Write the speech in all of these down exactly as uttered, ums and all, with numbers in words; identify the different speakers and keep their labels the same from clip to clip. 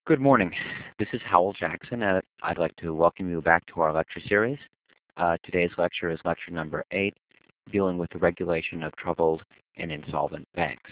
Speaker 1: Good morning. This is Howell Jackson, and I'd like to welcome you back to our lecture series. Uh, today's lecture is lecture number eight, dealing with the regulation of troubled and insolvent banks.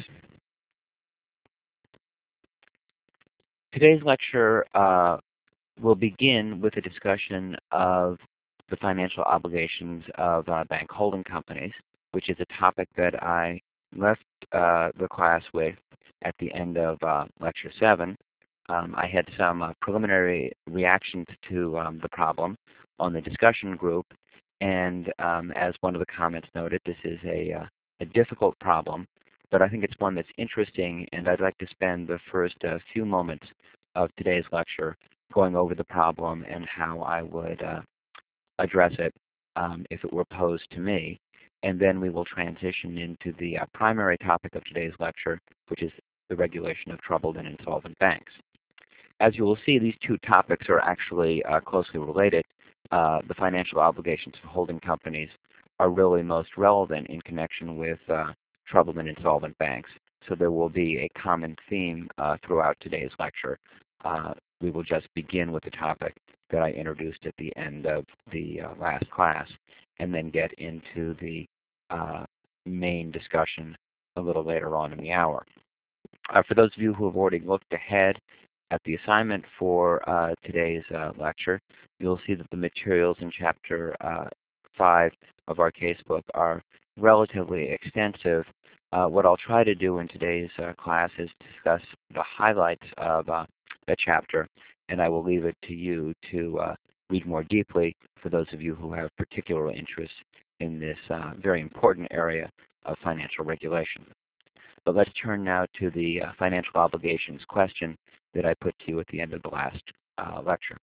Speaker 1: Today's lecture uh, will begin with a discussion of the financial obligations of uh, bank holding companies, which is a topic that I left uh, the class with at the end of uh, lecture seven. Um, I had some uh, preliminary reactions to um, the problem on the discussion group, and um, as one of the comments noted, this is a, uh, a difficult problem, but I think it's one that's interesting, and I'd like to spend the first uh, few moments of today's lecture going over the problem and how I would uh, address it um, if it were posed to me. And then we will transition into the uh, primary topic of today's lecture, which is the regulation of troubled and insolvent banks. As you will see, these two topics are actually uh, closely related. Uh, the financial obligations of holding companies are really most relevant in connection with uh, troubled and insolvent banks. So there will be a common theme uh, throughout today's lecture. Uh, we will just begin with the topic that I introduced at the end of the uh, last class, and then get into the uh, main discussion a little later on in the hour. Uh, for those of you who have already looked ahead at the assignment for uh, today's uh, lecture, you'll see that the materials in Chapter uh, five of our casebook are relatively extensive. Uh, what I'll try to do in today's uh, class is discuss the highlights of uh, the chapter, and I will leave it to you to uh, read more deeply for those of you who have particular interest in this uh, very important area of financial regulation. But let's turn now to the uh, financial obligations question that I put to you at the end of the last uh, lecture.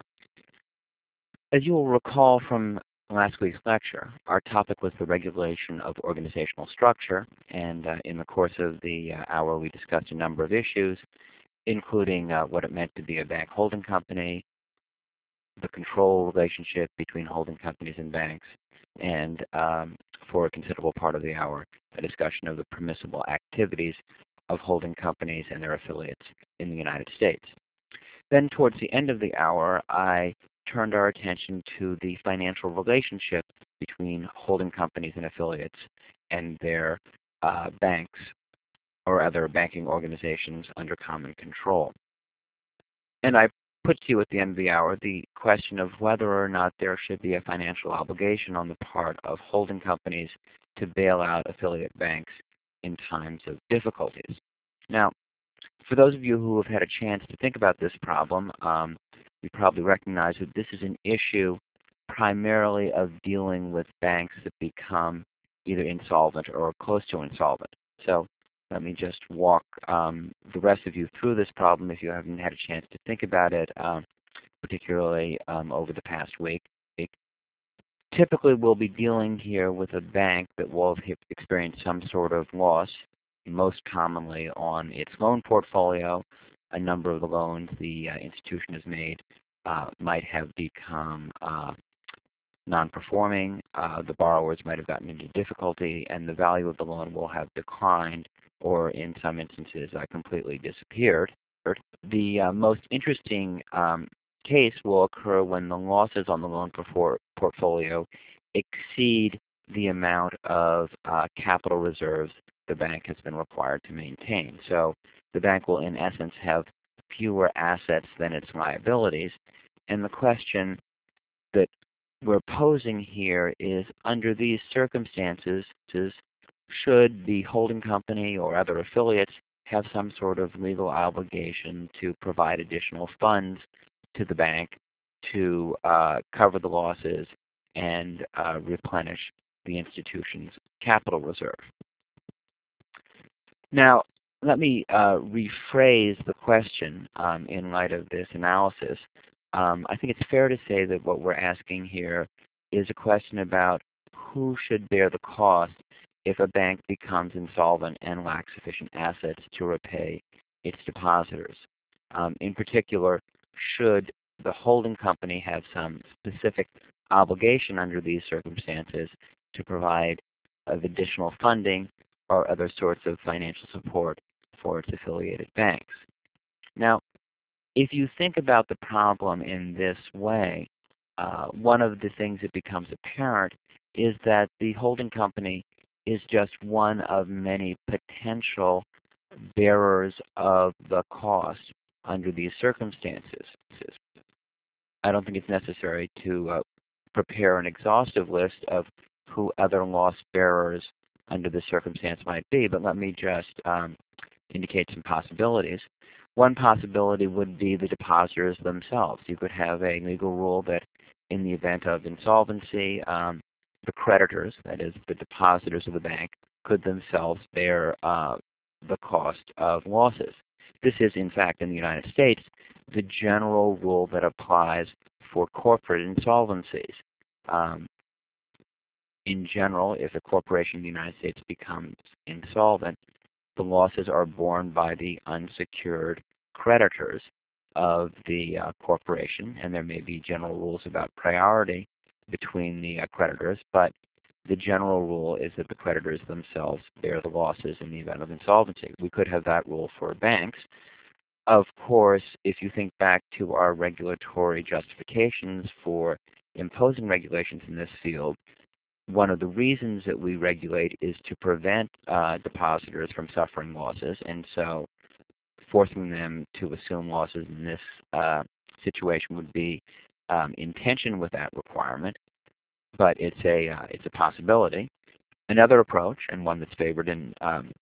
Speaker 1: As you will recall from last week's lecture, our topic was the regulation of organizational structure, and uh, in the course of the uh, hour we discussed a number of issues, including uh, what it meant to be a bank holding company, the control relationship between holding companies and banks, and um, for a considerable part of the hour, a discussion of the permissible activities of holding companies and their affiliates in the United States. Then towards the end of the hour, I turned our attention to the financial relationship between holding companies and affiliates and their uh, banks or other banking organizations under common control. And I put to you at the end of the hour the question of whether or not there should be a financial obligation on the part of holding companies to bail out affiliate banks in times of difficulties. Now, for those of you who have had a chance to think about this problem, um, you probably recognize that this is an issue primarily of dealing with banks that become either insolvent or close to insolvent. So let me just walk um, the rest of you through this problem if you haven't had a chance to think about it, um, particularly um, over the past week. Typically, we'll be dealing here with a bank that will have experienced some sort of loss, most commonly on its loan portfolio. A number of the loans the uh, institution has made uh, might have become uh, non-performing. Uh, the borrowers might have gotten into difficulty, and the value of the loan will have declined, or in some instances, uh, completely disappeared. The uh, most interesting um, case will occur when the losses on the loan portfolio exceed the amount of uh, capital reserves the bank has been required to maintain. So the bank will, in essence, have fewer assets than its liabilities. And the question that we're posing here is, under these circumstances, should the holding company or other affiliates have some sort of legal obligation to provide additional funds to the bank to uh, cover the losses and uh, replenish the institution's capital reserve? Now, let me uh, rephrase the question um, in light of this analysis. Um, I think it's fair to say that what we're asking here is a question about who should bear the cost if a bank becomes insolvent and lacks sufficient assets to repay its depositors. Um, in particular, should the holding company have some specific obligation under these circumstances to provide of additional funding or other sorts of financial support for its affiliated banks? Now, if you think about the problem in this way, uh, one of the things that becomes apparent is that the holding company is just one of many potential bearers of the cost under these circumstances. I don't think it's necessary to uh, prepare an exhaustive list of who other loss bearers under the circumstance might be, but let me just um, indicate some possibilities. One possibility would be the depositors themselves. You could have a legal rule that in the event of insolvency, um, the creditors, that is the depositors of the bank, could themselves bear uh, the cost of losses. This is, in fact, in the United States, the general rule that applies for corporate insolvencies. Um, in general, if a corporation in the United States becomes insolvent, the losses are borne by the unsecured creditors of the uh, corporation, and there may be general rules about priority between the uh, creditors, but the general rule is that the creditors themselves bear the losses in the event of insolvency. We could have that rule for banks. Of course, if you think back to our regulatory justifications for imposing regulations in this field, one of the reasons that we regulate is to prevent uh, depositors from suffering losses, and so forcing them to assume losses in this uh, situation would be um, in tension with that requirement, but it's a, uh, it's a possibility. Another approach, and one that's favored in um,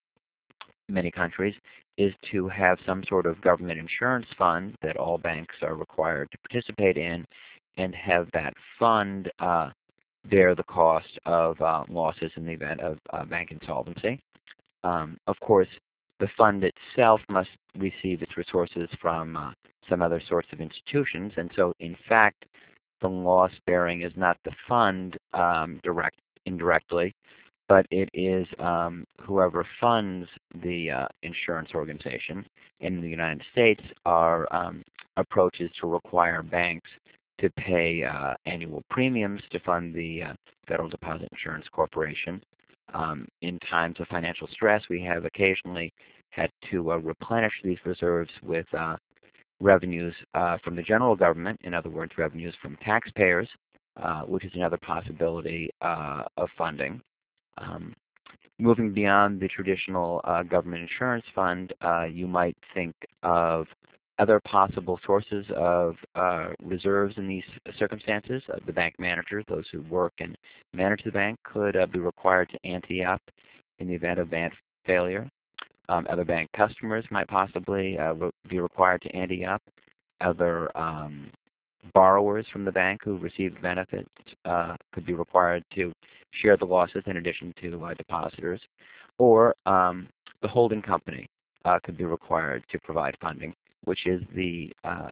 Speaker 1: many countries, is to have some sort of government insurance fund that all banks are required to participate in, and have that fund uh, bear the cost of uh, losses in the event of uh, bank insolvency. Um, of course, the fund itself must receive its resources from uh, some other sorts of institutions, and so in fact, the loss bearing is not the fund um, direct indirectly, but it is um, whoever funds the uh, insurance organization. In the United States, our um, approach is to require banks to pay uh, annual premiums to fund the uh, Federal Deposit Insurance Corporation. Um, in times of financial stress, we have occasionally had to uh, replenish these reserves with uh, revenues uh, from the general government, in other words, revenues from taxpayers, uh, which is another possibility uh, of funding. Um, moving beyond the traditional uh, government insurance fund, uh, you might think of other possible sources of uh, reserves in these circumstances. Uh, the bank managers, those who work and manage the bank, could uh, be required to ante up in the event of bank failure. Um, other bank customers might possibly uh, re be required to ante up. Other um, borrowers from the bank who received benefits uh, could be required to share the losses in addition to uh, depositors. Or um, the holding company uh, could be required to provide funding, which is the uh,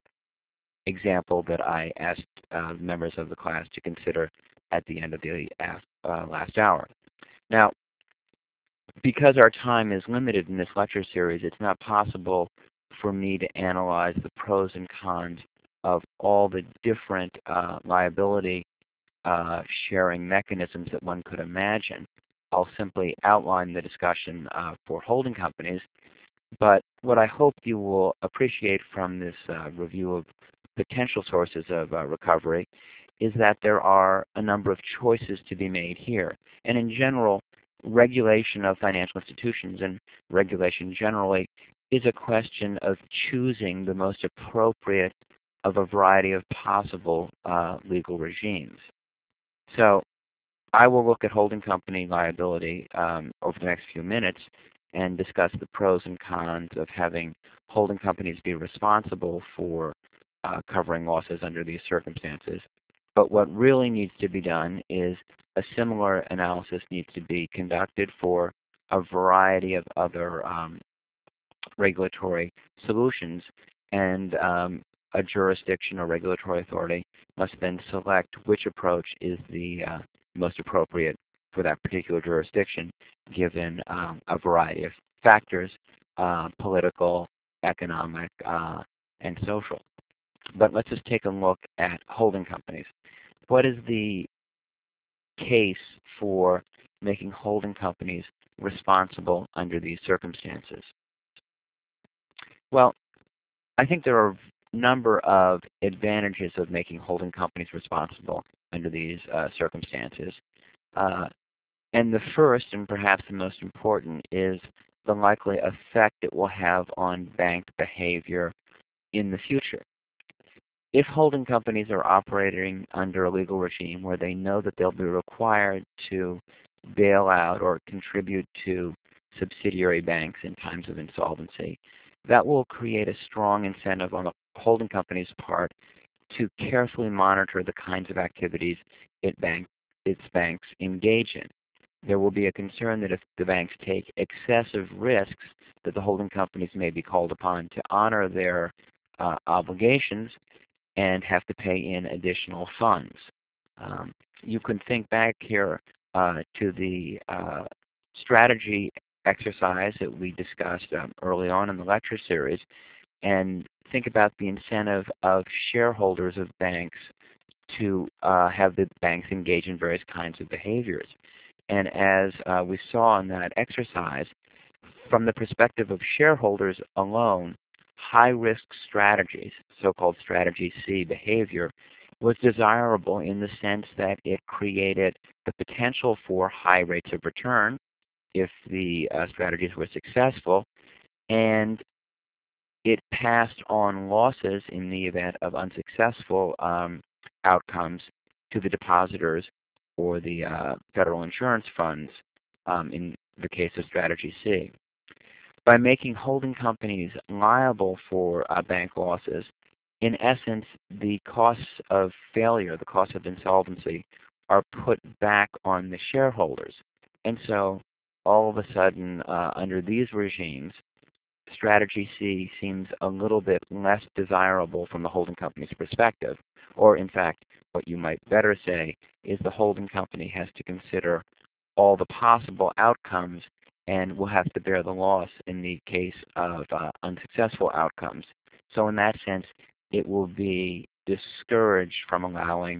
Speaker 1: example that I asked uh, members of the class to consider at the end of the uh, last hour. Now, because our time is limited in this lecture series, it's not possible for me to analyze the pros and cons of all the different uh, liability uh, sharing mechanisms that one could imagine. I'll simply outline the discussion uh, for holding companies, but what I hope you will appreciate from this uh, review of potential sources of uh, recovery is that there are a number of choices to be made here. And in general, regulation of financial institutions and regulation generally is a question of choosing the most appropriate of a variety of possible uh, legal regimes. So I will look at holding company liability um, over the next few minutes and discuss the pros and cons of having holding companies be responsible for uh, covering losses under these circumstances. But what really needs to be done is a similar analysis needs to be conducted for a variety of other um, regulatory solutions, and um, a jurisdiction or regulatory authority must then select which approach is the uh, most appropriate for that particular jurisdiction, given um, a variety of factors, uh, political, economic, uh, and social. But let's just take a look at holding companies. What is the case for making holding companies responsible under these circumstances? Well, I think there are number of advantages of making holding companies responsible under these uh, circumstances. Uh, and the first, and perhaps the most important, is the likely effect it will have on bank behavior in the future. If holding companies are operating under a legal regime where they know that they'll be required to bail out or contribute to subsidiary banks in times of insolvency, that will create a strong incentive on the holding company's part to carefully monitor the kinds of activities it bank, its banks engage in. There will be a concern that if the banks take excessive risks, that the holding companies may be called upon to honor their uh, obligations and have to pay in additional funds. Um, you can think back here uh, to the uh, strategy exercise that we discussed um, early on in the lecture series, and think about the incentive of shareholders of banks to uh, have the banks engage in various kinds of behaviors. And as uh, we saw in that exercise, from the perspective of shareholders alone, high-risk strategies, so-called strategy C behavior, was desirable in the sense that it created the potential for high rates of return if the uh, strategies were successful, and it passed on losses in the event of unsuccessful um, outcomes to the depositors or the uh, federal insurance funds um, in the case of strategy C. By making holding companies liable for uh, bank losses, in essence, the costs of failure, the costs of insolvency, are put back on the shareholders. And so all of a sudden, uh, under these regimes, strategy C seems a little bit less desirable from the holding company's perspective. Or in fact, what you might better say is the holding company has to consider all the possible outcomes and will have to bear the loss in the case of uh, unsuccessful outcomes. So in that sense, it will be discouraged from allowing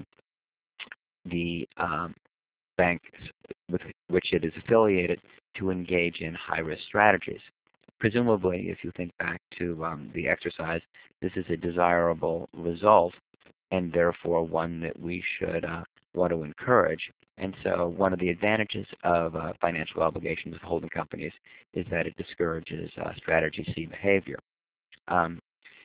Speaker 1: the um, banks with which it is affiliated to engage in high-risk strategies. Presumably, if you think back to um, the exercise, this is a desirable result and therefore one that we should uh, want to encourage. And so one of the advantages of uh, financial obligations of holding companies is that it discourages uh, strategy C behavior. Um,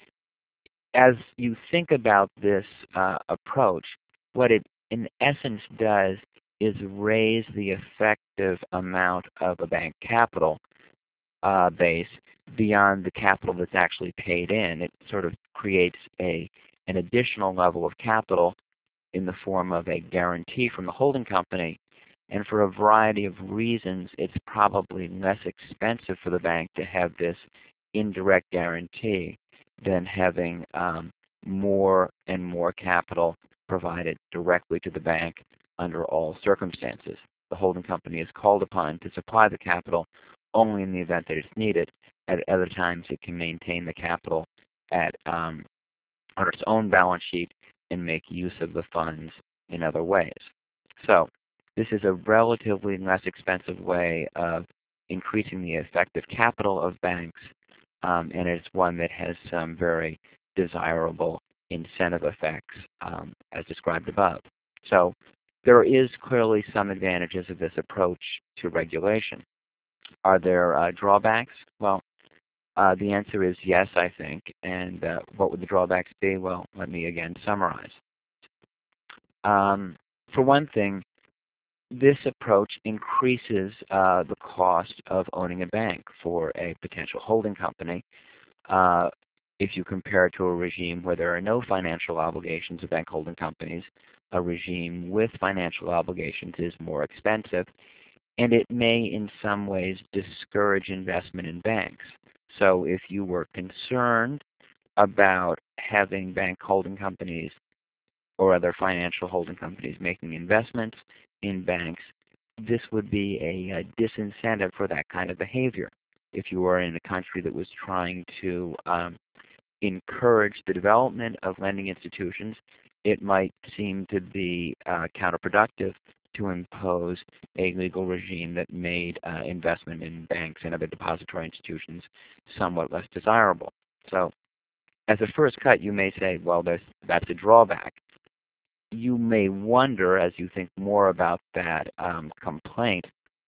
Speaker 1: as you think about this uh, approach, what it in essence does is raise the effective amount of a bank capital uh, base beyond the capital that's actually paid in. It sort of creates a, an additional level of capital in the form of a guarantee from the holding company. And for a variety of reasons, it's probably less expensive for the bank to have this indirect guarantee than having um, more and more capital provided directly to the bank under all circumstances. The holding company is called upon to supply the capital only in the event that it's needed. At other times, it can maintain the capital at um, on its own balance sheet and make use of the funds in other ways. So this is a relatively less expensive way of increasing the effective capital of banks, um, and it's one that has some very desirable incentive effects um, as described above. So there is clearly some advantages of this approach to regulation. Are there uh, drawbacks? Well, uh, the answer is yes, I think. And uh, what would the drawbacks be? Well, let me again summarize. Um, for one thing, this approach increases uh, the cost of owning a bank for a potential holding company. Uh, if you compare it to a regime where there are no financial obligations of bank holding companies, a regime with financial obligations is more expensive, and it may in some ways discourage investment in banks. So if you were concerned about having bank holding companies or other financial holding companies making investments in banks, this would be a, a disincentive for that kind of behavior. If you were in a country that was trying to um, encourage the development of lending institutions, it might seem to be uh, counterproductive to impose a legal regime that made uh, investment in banks and other depository institutions somewhat less desirable. So as a first cut, you may say, well, there's, that's a drawback. You may wonder, as you think more about that um, complaint,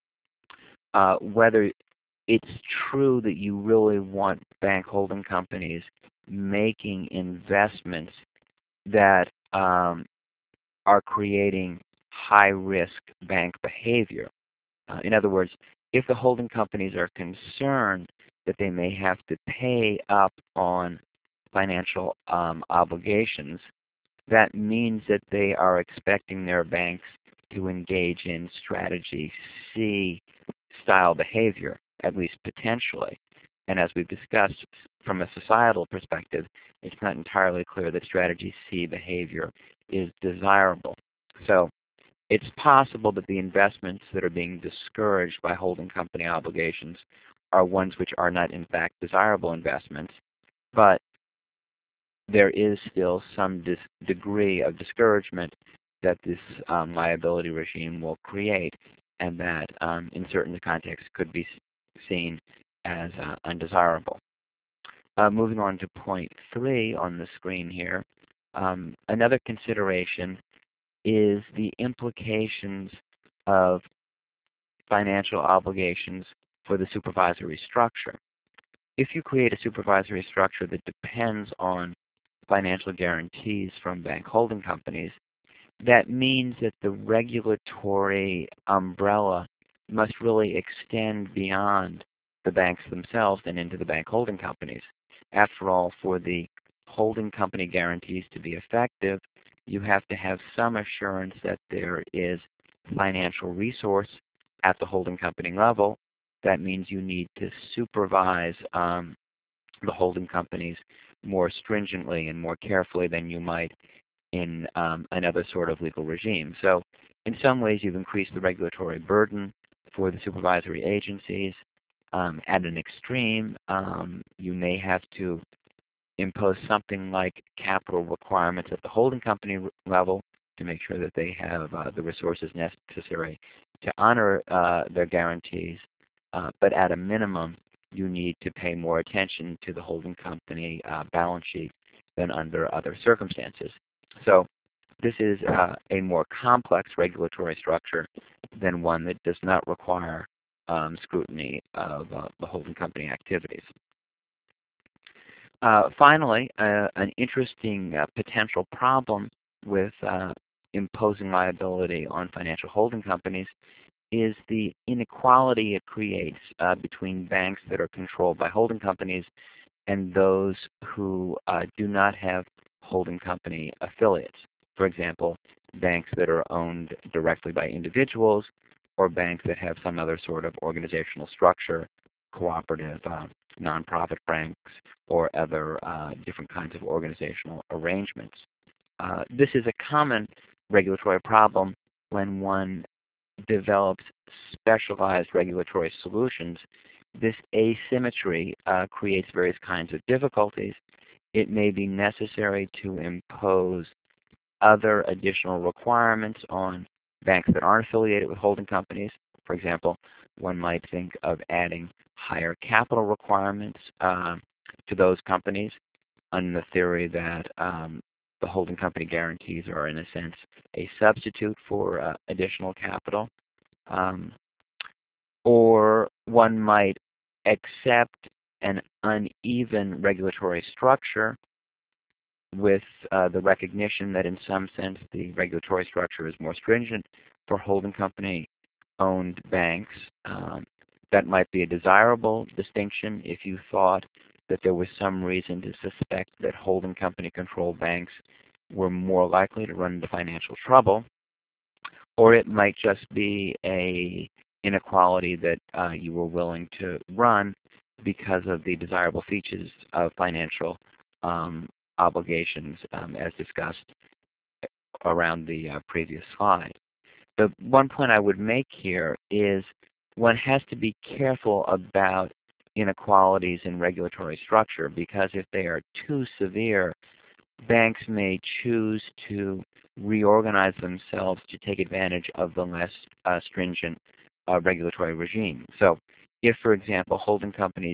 Speaker 1: uh, whether it's true that you really want bank holding companies making investments that um, are creating high-risk bank behavior. Uh, in other words, if the holding companies are concerned that they may have to pay up on financial um, obligations, that means that they are expecting their banks to engage in strategy C style behavior, at least potentially. And as we've discussed, from a societal perspective, it's not entirely clear that strategy C behavior is desirable. So it's possible that the investments that are being discouraged by holding company obligations are ones which are not in fact desirable investments, but there is still some dis degree of discouragement that this um, liability regime will create, and that um, in certain contexts could be seen as uh, undesirable. Uh, moving on to point three on the screen here, um, another consideration is the implications of financial obligations for the supervisory structure. If you create a supervisory structure that depends on financial guarantees from bank holding companies, that means that the regulatory umbrella must really extend beyond the banks themselves and into the bank holding companies. After all, for the holding company guarantees to be effective, you have to have some assurance that there is financial resource at the holding company level. That means you need to supervise um, the holding companies more stringently and more carefully than you might in um, another sort of legal regime. So in some ways, you've increased the regulatory burden for the supervisory agencies. Um, at an extreme, um, you may have to impose something like capital requirements at the holding company level to make sure that they have uh, the resources necessary to honor uh, their guarantees. Uh, but at a minimum, you need to pay more attention to the holding company uh, balance sheet than under other circumstances. So this is uh, a more complex regulatory structure than one that does not require um, scrutiny of uh, the holding company activities. Uh, finally, uh, an interesting uh, potential problem with uh, imposing liability on financial holding companies is the inequality it creates uh, between banks that are controlled by holding companies and those who uh, do not have holding company affiliates. For example, banks that are owned directly by individuals, or banks that have some other sort of organizational structure, cooperative, uh, nonprofit banks, or other uh, different kinds of organizational arrangements. Uh, this is a common regulatory problem when one develops specialized regulatory solutions. This asymmetry uh, creates various kinds of difficulties. It may be necessary to impose other additional requirements on banks that aren't affiliated with holding companies. For example, one might think of adding higher capital requirements uh, to those companies on the theory that um, the holding company guarantees are, in a sense, a substitute for uh, additional capital. Um, or one might accept an uneven regulatory structure with uh, the recognition that in some sense the regulatory structure is more stringent for holding company owned banks. Um, that might be a desirable distinction if you thought that there was some reason to suspect that holding company controlled banks were more likely to run into financial trouble. Or it might just be a inequality that uh, you were willing to run because of the desirable features of financial um, obligations um, as discussed around the uh, previous slide. The one point I would make here is one has to be careful about inequalities in regulatory structure, because if they are too severe, banks may choose to reorganize themselves to take advantage of the less uh, stringent uh, regulatory regime. So if, for example, holding companies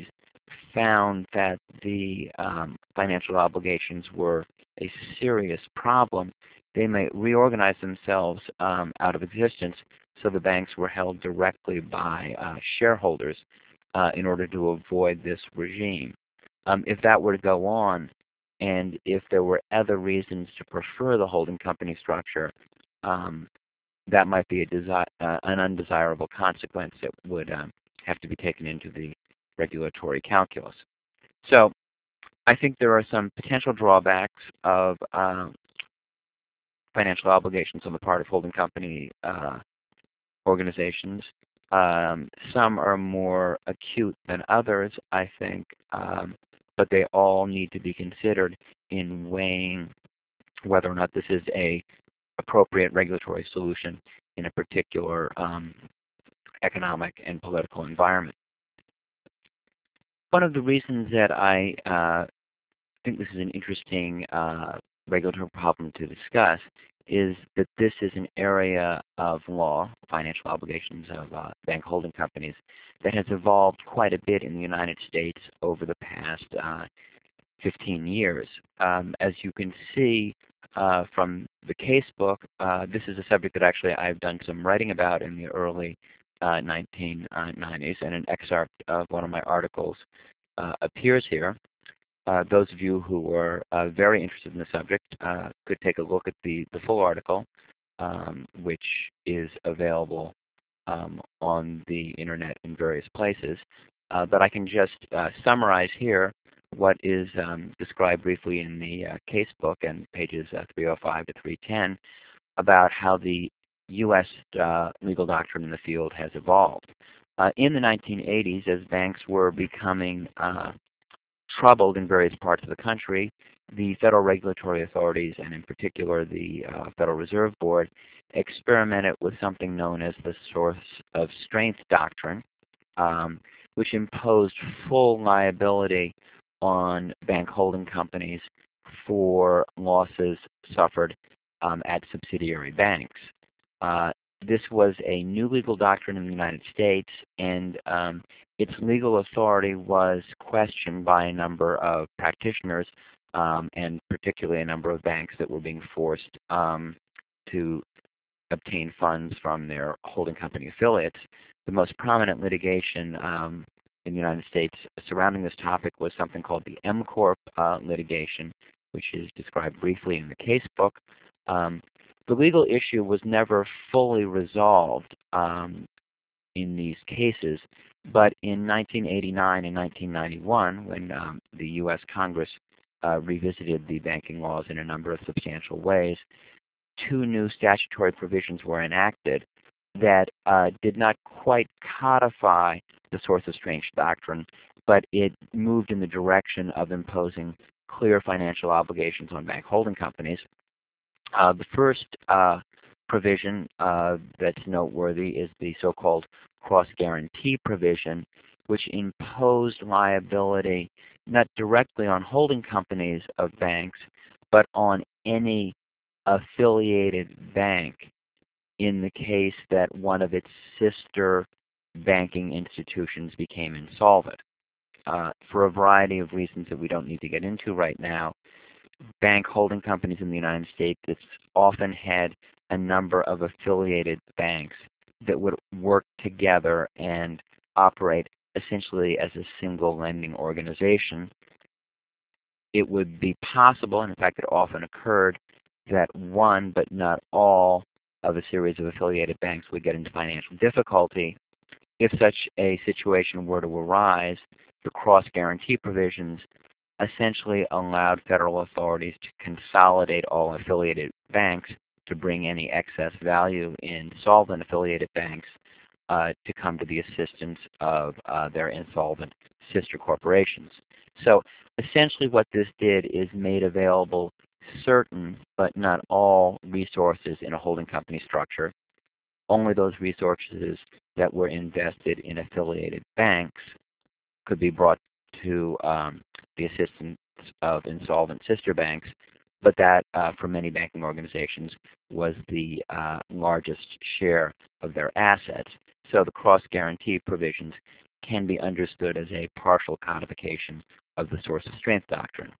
Speaker 1: found that the um, financial obligations were a serious problem, they might reorganize themselves um, out of existence so the banks were held directly by uh, shareholders uh, in order to avoid this regime. Um, if that were to go on, and if there were other reasons to prefer the holding company structure, um, that might be a desi uh, an undesirable consequence that would um, have to be taken into the regulatory calculus. So I think there are some potential drawbacks of uh, financial obligations on the part of holding company uh, organizations. Um, some are more acute than others, I think, um, but they all need to be considered in weighing whether or not this is a appropriate regulatory solution in a particular um, economic and political environment. One of the reasons that I uh, think this is an interesting uh, regulatory problem to discuss is that this is an area of law, financial obligations of uh, bank holding companies, that has evolved quite a bit in the United States over the past uh, fifteen years. Um, as you can see uh, from the casebook, uh, this is a subject that actually I've done some writing about in the early uh, nineteen nineties, and an excerpt of one of my articles uh, appears here. Uh, those of you who are uh, very interested in the subject uh, could take a look at the, the full article, um, which is available um, on the internet in various places. Uh, but I can just uh, summarize here what is um, described briefly in the uh, casebook and pages uh, three oh five to three ten about how the U S uh, legal doctrine in the field has evolved. Uh, in the nineteen eighties, as banks were becoming uh, troubled in various parts of the country, the federal regulatory authorities, and in particular the uh, Federal Reserve Board, experimented with something known as the source of strength doctrine, um, which imposed full liability on bank holding companies for losses suffered um, at subsidiary banks. Uh, this was a new legal doctrine in the United States, and um, its legal authority was questioned by a number of practitioners, um, and particularly a number of banks that were being forced um, to obtain funds from their holding company affiliates. The most prominent litigation um, in the United States surrounding this topic was something called the M Corp uh, litigation, which is described briefly in the casebook. Um, the legal issue was never fully resolved um, in these cases, but in nineteen eighty-nine and nineteen ninety-one, when um, the U S Congress uh, revisited the banking laws in a number of substantial ways, two new statutory provisions were enacted that uh, did not quite codify the source of strength doctrine, but it moved in the direction of imposing clear financial obligations on bank holding companies. Uh, the first uh, provision uh, that's noteworthy is the so-called cross-guarantee provision, which imposed liability not directly on holding companies of banks, but on any affiliated bank in the case that one of its sister banking institutions became insolvent. Uh, for a variety of reasons that we don't need to get into right now, bank holding companies in the United States often had a number of affiliated banks that would work together and operate essentially as a single lending organization. It would be possible, and in fact it often occurred, that one but not all of a series of affiliated banks would get into financial difficulty. If such a situation were to arise, the cross-guarantee provisions essentially allowed federal authorities to consolidate all affiliated banks to bring any excess value in solvent affiliated banks uh, to come to the assistance of uh, their insolvent sister corporations. So essentially what this did is made available certain but not all resources in a holding company structure. Only those resources that were invested in affiliated banks could be brought to um, the assistance of insolvent sister banks, but that uh, for many banking organizations was the uh, largest share of their assets. So the cross-guarantee provisions can be understood as a partial codification of the source of strength doctrine.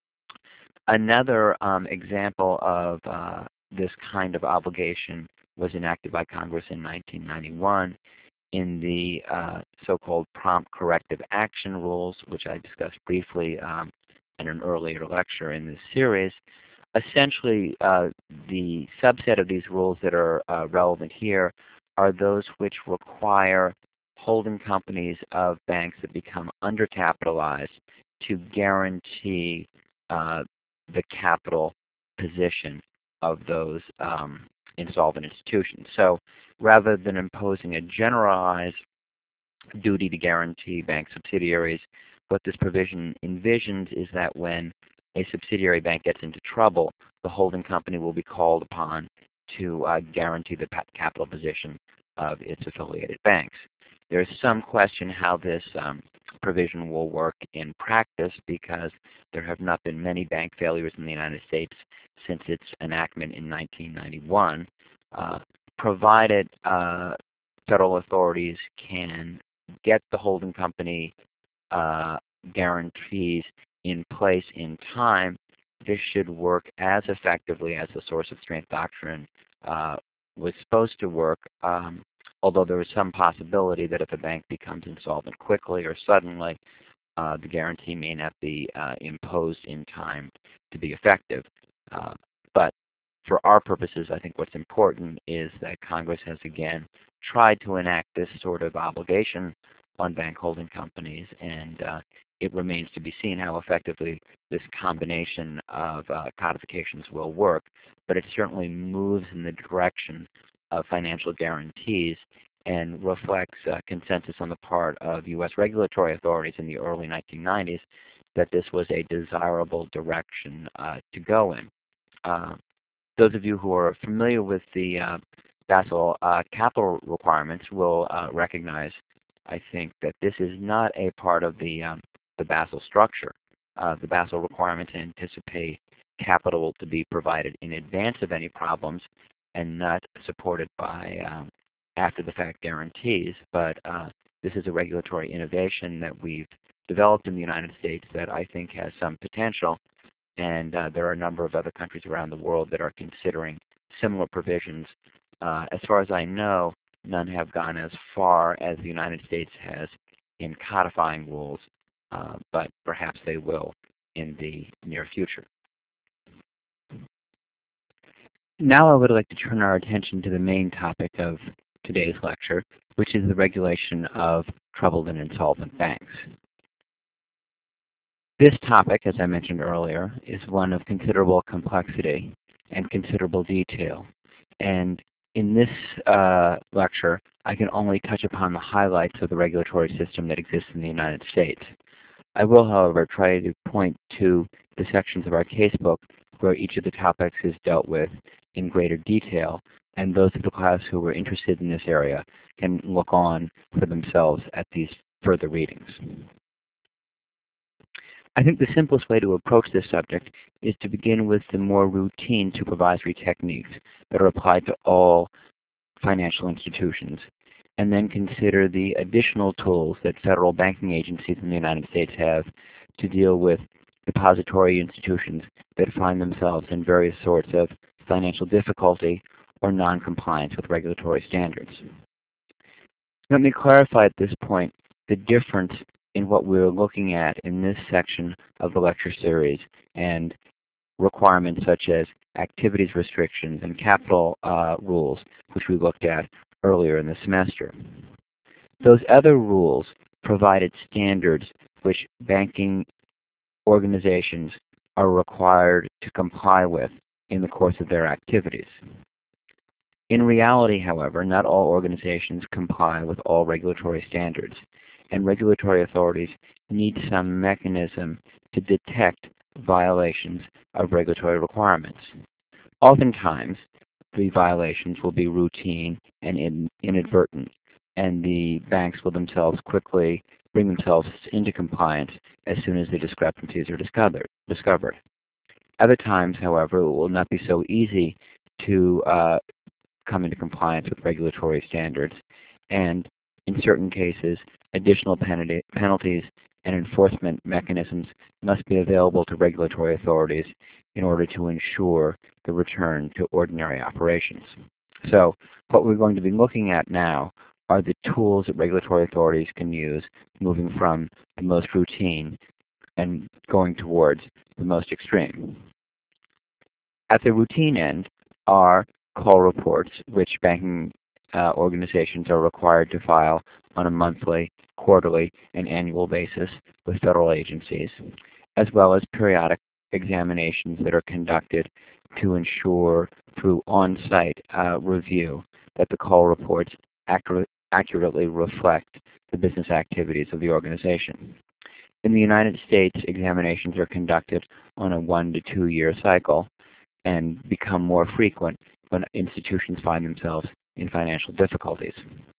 Speaker 1: Another um, example of uh, this kind of obligation was enacted by Congress in nineteen ninety-one in the uh, so-called prompt corrective action rules, which I discussed briefly um, in an earlier lecture in this series. Essentially, uh, the subset of these rules that are uh, relevant here are those which require holding companies of banks that become undercapitalized to guarantee uh, the capital position of those um, insolvent institutions. So rather than imposing a generalized duty to guarantee bank subsidiaries, what this provision envisions is that when a subsidiary bank gets into trouble, the holding company will be called upon to uh, guarantee the capital position of its affiliated banks. There is some question how this um, provision will work in practice because there have not been many bank failures in the United States since its enactment in nineteen ninety-one, uh, provided uh, federal authorities can get the holding company uh, guarantees in place in time. This should work as effectively as the source of strength doctrine uh, was supposed to work, um, although there is some possibility that if a bank becomes insolvent quickly or suddenly, uh, the guarantee may not be uh, imposed in time to be effective. Uh, but for our purposes, I think what's important is that Congress has again tried to enact this sort of obligation on bank holding companies, and uh, it remains to be seen how effectively this combination of uh, codifications will work. But it certainly moves in the direction of financial guarantees and reflects uh, consensus on the part of U S regulatory authorities in the early nineteen nineties that this was a desirable direction uh, to go in. Uh, those of you who are familiar with the uh, Basel uh, capital requirements will uh, recognize, I think, that this is not a part of the, um, the Basel structure. Uh, the Basel requirements anticipate capital to be provided in advance of any problems and not supported by um, after-the-fact guarantees. But uh, this is a regulatory innovation that we've developed in the United States that I think has some potential. And uh, there are a number of other countries around the world that are considering similar provisions. Uh, as far as I know, none have gone as far as the United States has in codifying rules, uh, but perhaps they will in the near future. Now I would like to turn our attention to the main topic of today's lecture, which is the regulation of troubled and insolvent banks. This topic, as I mentioned earlier, is one of considerable complexity and considerable detail. And in this uh, lecture, I can only touch upon the highlights of the regulatory system that exists in the United States. I will, however, try to point to the sections of our casebook where each of the topics is dealt with in greater detail, and those of the class who are interested in this area can look on for themselves at these further readings. I think the simplest way to approach this subject is to begin with the more routine supervisory techniques that are applied to all financial institutions, and then consider the additional tools that federal banking agencies in the United States have to deal with depository institutions that find themselves in various sorts of financial difficulty or non-compliance with regulatory standards. Let me clarify at this point the difference in what we're looking at in this section of the lecture series and requirements such as activities restrictions and capital uh, rules, which we looked at earlier in the semester. Those other rules provided standards which banking organizations are required to comply with in the course of their activities. In reality, however, not all organizations comply with all regulatory standards, and regulatory authorities need some mechanism to detect violations of regulatory requirements. Oftentimes, the violations will be routine and in, inadvertent, and the banks will themselves quickly bring themselves into compliance as soon as the discrepancies are discovered. discovered. Other times, however, it will not be so easy to uh, come into compliance with regulatory standards, and in certain cases, additional penalty, penalties and enforcement mechanisms must be available to regulatory authorities in order to ensure the return to ordinary operations. So what we're going to be looking at now are the tools that regulatory authorities can use, moving from the most routine and going towards the most extreme. At the routine end are call reports, which banking uh, organizations are required to file on a monthly, quarterly, and annual basis with federal agencies, as well as periodic examinations that are conducted to ensure through on-site uh, review that the call reports accurate, accurately reflect the business activities of the organization. In the United States, examinations are conducted on a one to two year cycle and become more frequent when institutions find themselves in financial difficulties.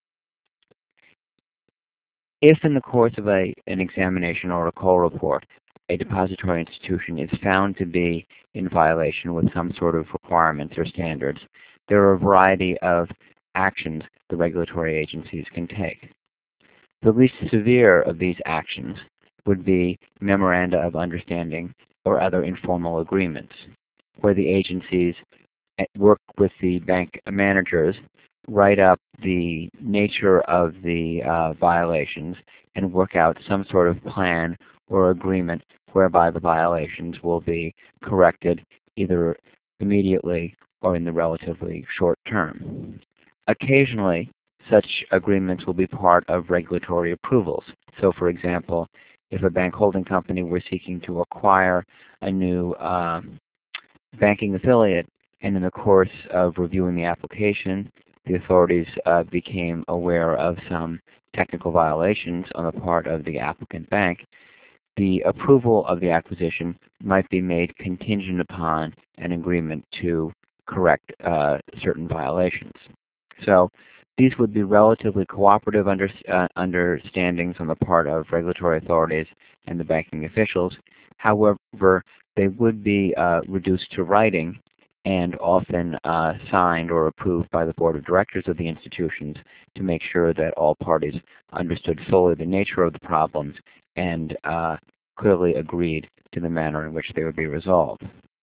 Speaker 1: If in the course of a, an examination or a call report, a depository institution is found to be in violation with some sort of requirements or standards, there are a variety of actions the regulatory agencies can take. The least severe of these actions would be memoranda of understanding or other informal agreements, where the agencies work with the bank managers, write up the nature of the uh, violations, and work out some sort of plan or agreement whereby the violations will be corrected either immediately or in the relatively short term. Occasionally, such agreements will be part of regulatory approvals. So for example, if a bank holding company were seeking to acquire a new uh, banking affiliate, and in the course of reviewing the application, the authorities uh, became aware of some technical violations on the part of the applicant bank, the approval of the acquisition might be made contingent upon an agreement to correct uh, certain violations. So these would be relatively cooperative under, uh, understandings on the part of regulatory authorities and the banking officials. However, they would be uh, reduced to writing and often uh, signed or approved by the board of directors of the institutions to make sure that all parties understood fully the nature of the problems and uh, clearly agreed to the manner in which they would be resolved.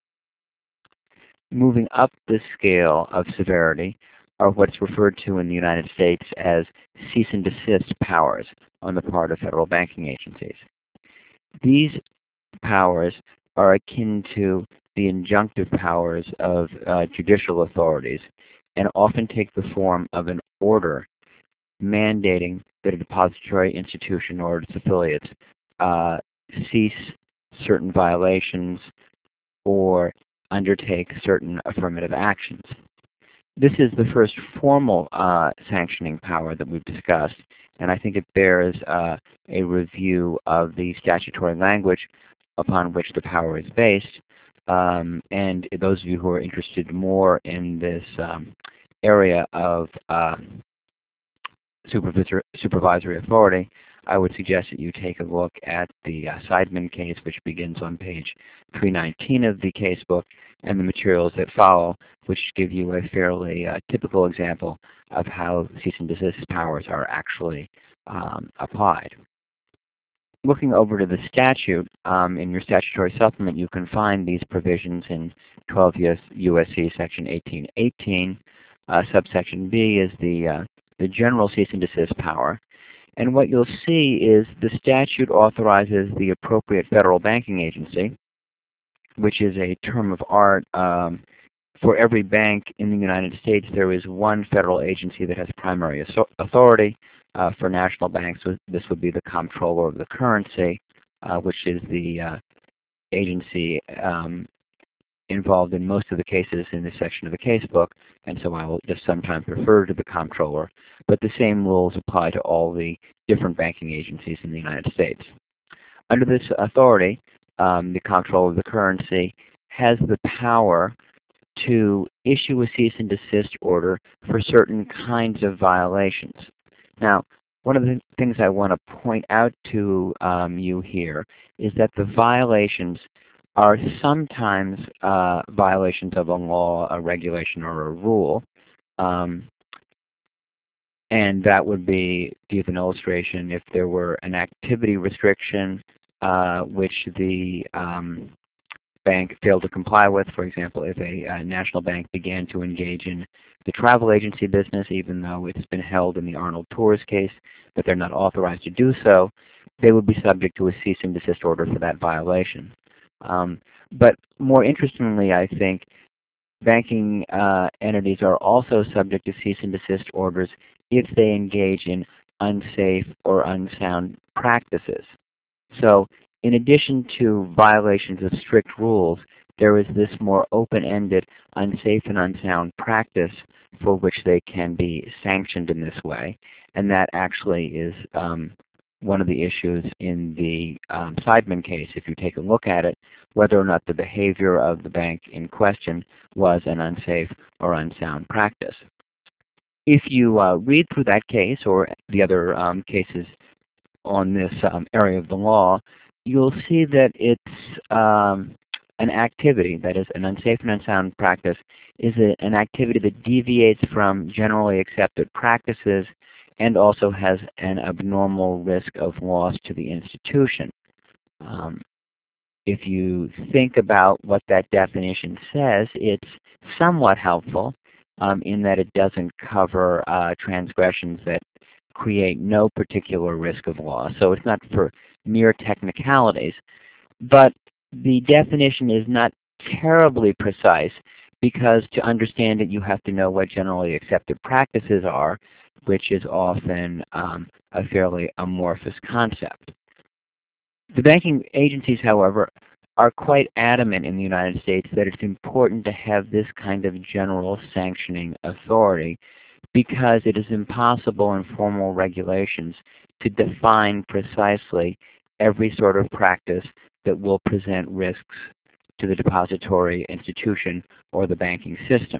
Speaker 1: Moving up the scale of severity are what's referred to in the United States as cease and desist powers on the part of federal banking agencies. These powers are akin to the injunctive powers of uh, judicial authorities and often take the form of an order mandating that a depository institution or its affiliates uh, cease certain violations or undertake certain affirmative actions. This is the first formal uh, sanctioning power that we've discussed, and I think it bears uh, a review of the statutory language upon which the power is based. Um, and those of you who are interested more in this um, area of uh, supervisory authority, I would suggest that you take a look at the uh, Seidman case, which begins on page three nineteen of the casebook, and the materials that follow, which give you a fairly uh, typical example of how cease and desist powers are actually um, applied. Looking over to the statute, um, in your statutory supplement, you can find these provisions in twelve U S C section eighteen eighteen. Uh, subsection B is the, uh, the general cease and desist power. And what you'll see is the statute authorizes the appropriate federal banking agency, which is a term of art. Um, for every bank in the United States, there is one federal agency that has primary authority. Uh, for national banks, this would be the comptroller of the currency, uh, which is the uh, agency um, involved in most of the cases in this section of the casebook, and so I will just sometimes refer to the comptroller. But the same rules apply to all the different banking agencies in the United States. Under this authority, um, the comptroller of the currency has the power to issue a cease and desist order for certain kinds of violations. Now, one of the things I want to point out to um, you here is that the violations are sometimes uh, violations of a law, a regulation, or a rule. Um, And that would be, to use an illustration, if there were an activity restriction uh, which the um, bank failed to comply with. For example, if a uh, national bank began to engage in the travel agency business, even though it's been held in the Arnold Tours case that they're not authorized to do so, they would be subject to a cease and desist order for that violation. Um, but more interestingly, I think banking uh, entities are also subject to cease and desist orders if they engage in unsafe or unsound practices. So in addition to violations of strict rules, there is this more open-ended, unsafe and unsound practice for which they can be sanctioned in this way. And that actually is um, one of the issues in the um, Seidman case, if you take a look at it, whether or not the behavior of the bank in question was an unsafe or unsound practice. If you uh, read through that case or the other um, cases on this um, area of the law, you'll see that it's um, an activity, that is an unsafe and unsound practice, is a, an activity that deviates from generally accepted practices and also has an abnormal risk of loss to the institution. Um, if you think about what that definition says, it's somewhat helpful um, in that it doesn't cover uh, transgressions that create no particular risk of loss. So it's not for mere technicalities. But the definition is not terribly precise because to understand it you have to know what generally accepted practices are, which is often um, a fairly amorphous concept. The banking agencies, however, are quite adamant in the United States that it's important to have this kind of general sanctioning authority because it is impossible in formal regulations to define precisely every sort of practice that will present risks to the depository institution or the banking system.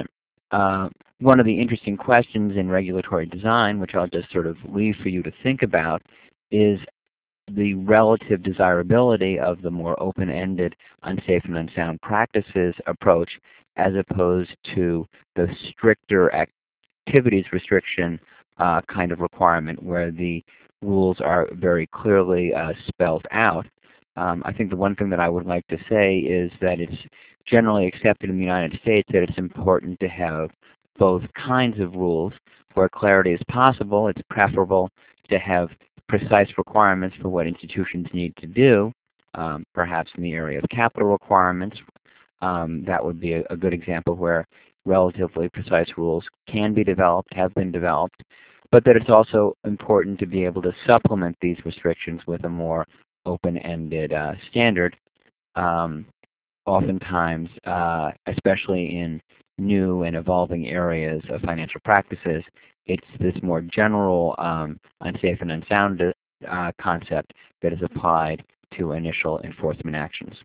Speaker 1: Uh, one of the interesting questions in regulatory design, which I'll just sort of leave for you to think about, is the relative desirability of the more open-ended, unsafe and unsound practices approach as opposed to the stricter activities restriction uh, kind of requirement where the rules are very clearly uh, spelled out. Um, I think the one thing that I would like to say is that it's generally accepted in the United States that it's important to have both kinds of rules. Where clarity is possible, it's preferable to have precise requirements for what institutions need to do, um, perhaps in the area of capital requirements. Um, that would be a, a good example where relatively precise rules can be developed, have been developed, but that it's also important to be able to supplement these restrictions with a more open-ended uh, standard. Um, oftentimes, uh, especially in new and evolving areas of financial practices, it's this more general um, unsafe and unsound uh, concept that is applied to initial enforcement actions.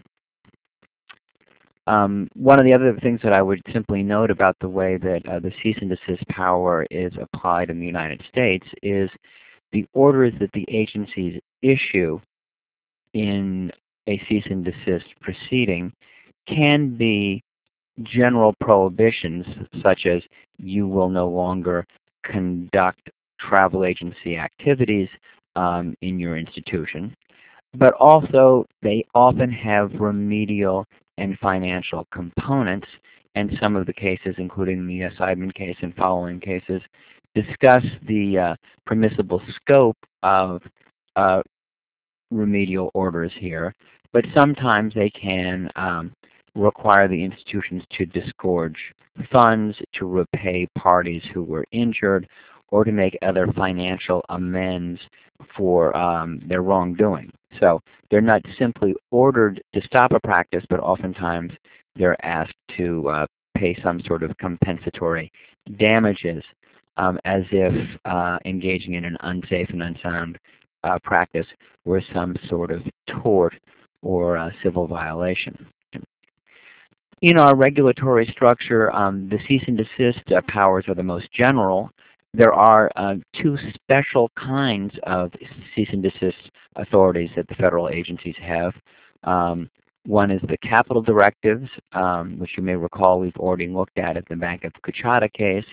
Speaker 1: Um, one of the other things that I would simply note about the way that uh, the cease and desist power is applied in the United States is the orders that the agencies issue in a cease and desist proceeding can be general prohibitions such as you will no longer conduct travel agency activities um, in your institution, but also they often have remedial and financial components, and some of the cases, including the uh, Seidman case and following cases, discuss the uh, permissible scope of uh, remedial orders here, but sometimes they can um, require the institutions to disgorge funds, to repay parties who were injured, or to make other financial amends for um, their wrongdoing. So they're not simply ordered to stop a practice, but oftentimes they're asked to uh, pay some sort of compensatory damages um, as if uh, engaging in an unsafe and unsound uh, practice were some sort of tort or uh, civil violation. In our regulatory structure, um, the cease and desist uh, powers are the most general. There are uh, two special kinds of cease and desist authorities that the federal agencies have. Um, one is the capital directives, um, which you may recall we've already looked at at the Bank of Coachella case.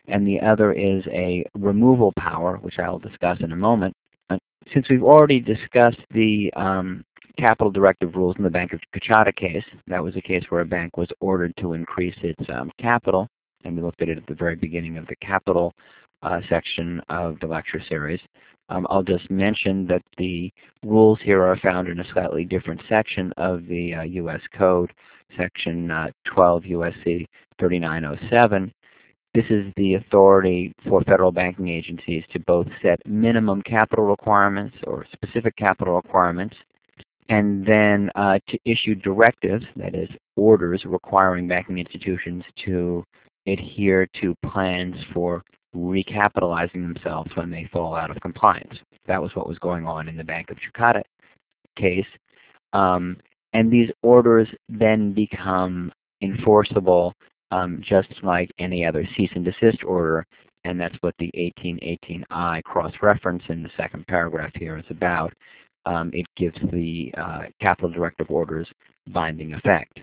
Speaker 1: and the other is a removal power, which I will discuss in a moment. Uh, since we've already discussed the um, capital directive rules in the Bank of Cochata case, that was a case where a bank was ordered to increase its um, capital, and we looked at it at the very beginning of the capital uh, section of the lecture series. Um, I'll just mention that the rules here are found in a slightly different section of the uh, U S Code, section uh, twelve U S C thirty-nine oh seven. This is the authority for federal banking agencies to both set minimum capital requirements or specific capital requirements, and then uh, to issue directives, that is, orders requiring banking institutions to adhere to plans for recapitalizing themselves when they fall out of compliance. That was what was going on in the Bank of Cochata case. Um, and these orders then become enforceable um, just like any other cease and desist order, and that's what the eighteen eighteen I cross-reference in the second paragraph here is about. Um, it gives the uh, capital directive orders binding effect.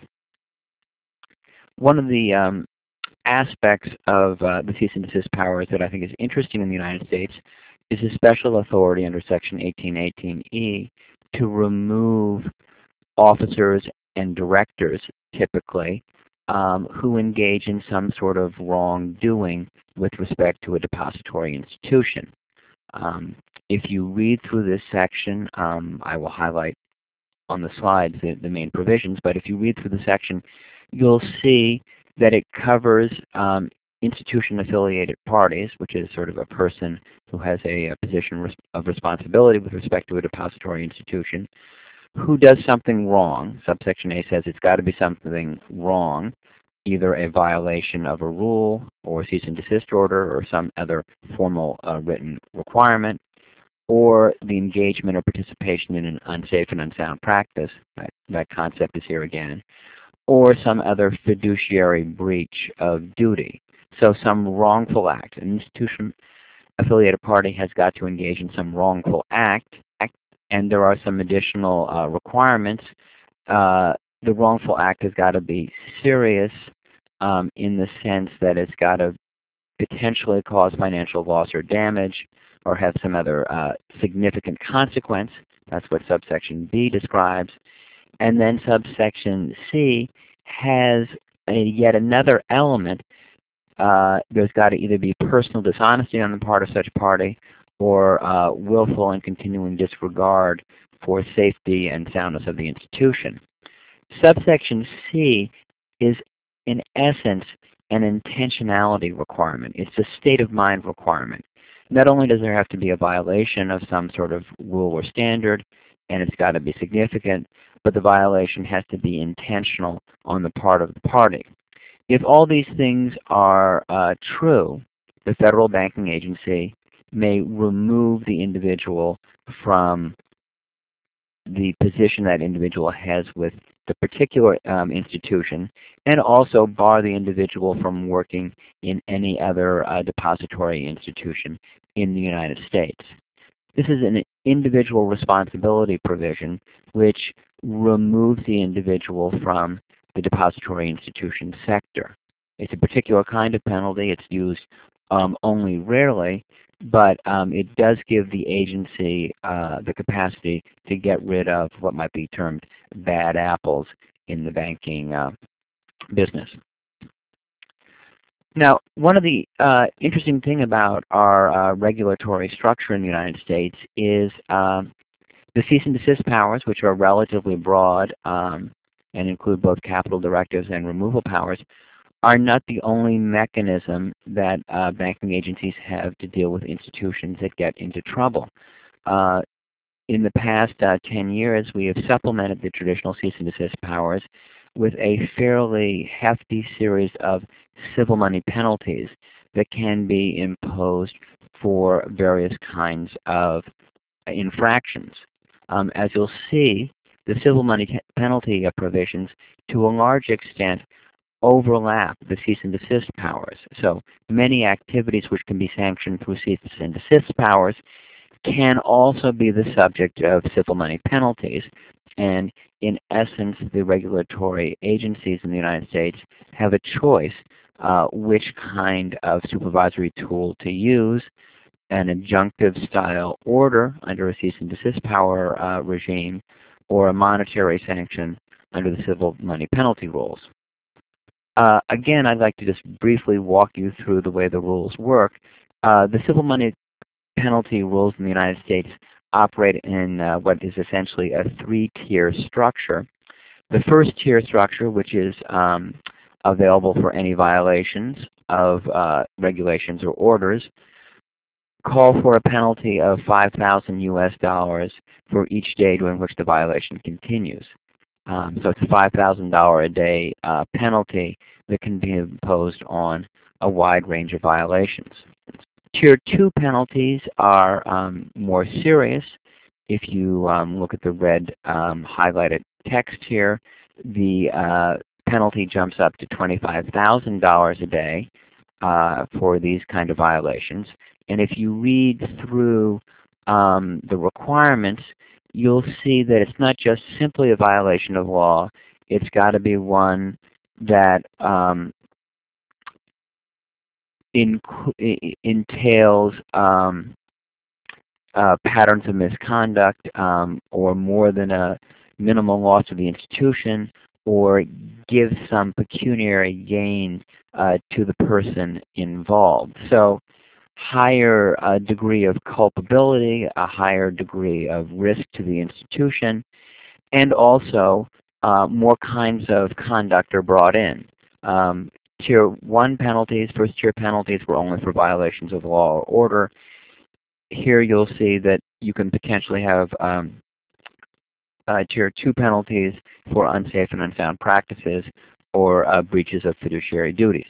Speaker 1: One of the um, aspects of uh, the cease and desist powers that I think is interesting in the United States is a special authority under Section eighteen eighteen E to remove officers and directors, typically, um, who engage in some sort of wrongdoing with respect to a depository institution. Um, if you read through this section, um, I will highlight on the slides the, the main provisions, but if you read through the section, you'll see that it covers um, institution-affiliated parties, which is sort of a person who has a, a position of responsibility with respect to a depository institution, who does something wrong. Subsection A says it's got to be something wrong, either a violation of a rule or cease and desist order or some other formal uh, written requirement, or the engagement or participation in an unsafe and unsound practice. That, that concept is here again. Or some other fiduciary breach of duty. So some wrongful act. An institution-affiliated party has got to engage in some wrongful act, and there are some additional uh, requirements. Uh, the wrongful act has got to be serious um, in the sense that it's got to potentially cause financial loss or damage or have some other uh, significant consequence. That's what subsection B describes. And then subsection C has a, yet another element. Uh, there's got to either be personal dishonesty on the part of such party or uh, willful and continuing disregard for safety and soundness of the institution. Subsection C is, in essence, an intentionality requirement. It's a state of mind requirement. Not only does there have to be a violation of some sort of rule or standard, and it's got to be significant, but the violation has to be intentional on the part of the party. If all these things are uh, true, the federal banking agency may remove the individual from the position that individual has with the particular um, institution, and also bar the individual from working in any other uh, depository institution in the United States. This is an individual responsibility provision which removes the individual from the depository institution sector. It's a particular kind of penalty. It's used um, only rarely, but um, it does give the agency uh, the capacity to get rid of what might be termed bad apples in the banking uh, business. Now, one of the uh, interesting thing about our uh, regulatory structure in the United States is um, the cease and desist powers, which are relatively broad um, and include both capital directives and removal powers, are not the only mechanism that uh, banking agencies have to deal with institutions that get into trouble. Uh, in the past uh, ten years, we have supplemented the traditional cease and desist powers with a fairly hefty series of civil money penalties that can be imposed for various kinds of infractions. Um, as you'll see, the civil money penalty provisions, to a large extent, overlap the cease and desist powers. So many activities which can be sanctioned through cease and desist powers can also be the subject of civil money penalties. And in essence, the regulatory agencies in the United States have a choice uh, which kind of supervisory tool to use, an injunctive style order under a cease and desist power uh, regime, or a monetary sanction under the civil money penalty rules. Uh, again, I'd like to just briefly walk you through the way the rules work. Uh, the civil money penalty rules in the United States operate in uh, what is essentially a three-tier structure. The first tier structure, which is um, available for any violations of uh, regulations or orders, call for a penalty of five thousand U S dollars for each day during which the violation continues. Um, so it's a five thousand dollars a day uh, penalty that can be imposed on a wide range of violations. Tier two penalties are um, more serious. If you um, look at the red um, highlighted text here, the uh, penalty jumps up to twenty-five thousand dollars a day uh, for these kind of violations. And if you read through um, the requirements, you'll see that it's not just simply a violation of law. It's got to be one that um, in, entails um, uh, patterns of misconduct um, or more than a minimal loss to the institution, or gives some pecuniary gain uh, to the person involved. So higher uh, degree of culpability, a higher degree of risk to the institution, and also uh, more kinds of conduct are brought in. Um, tier one penalties, first tier penalties were only for violations of law or order. Here you'll see that you can potentially have um, uh, tier two penalties for unsafe and unsound practices or uh, breaches of fiduciary duties.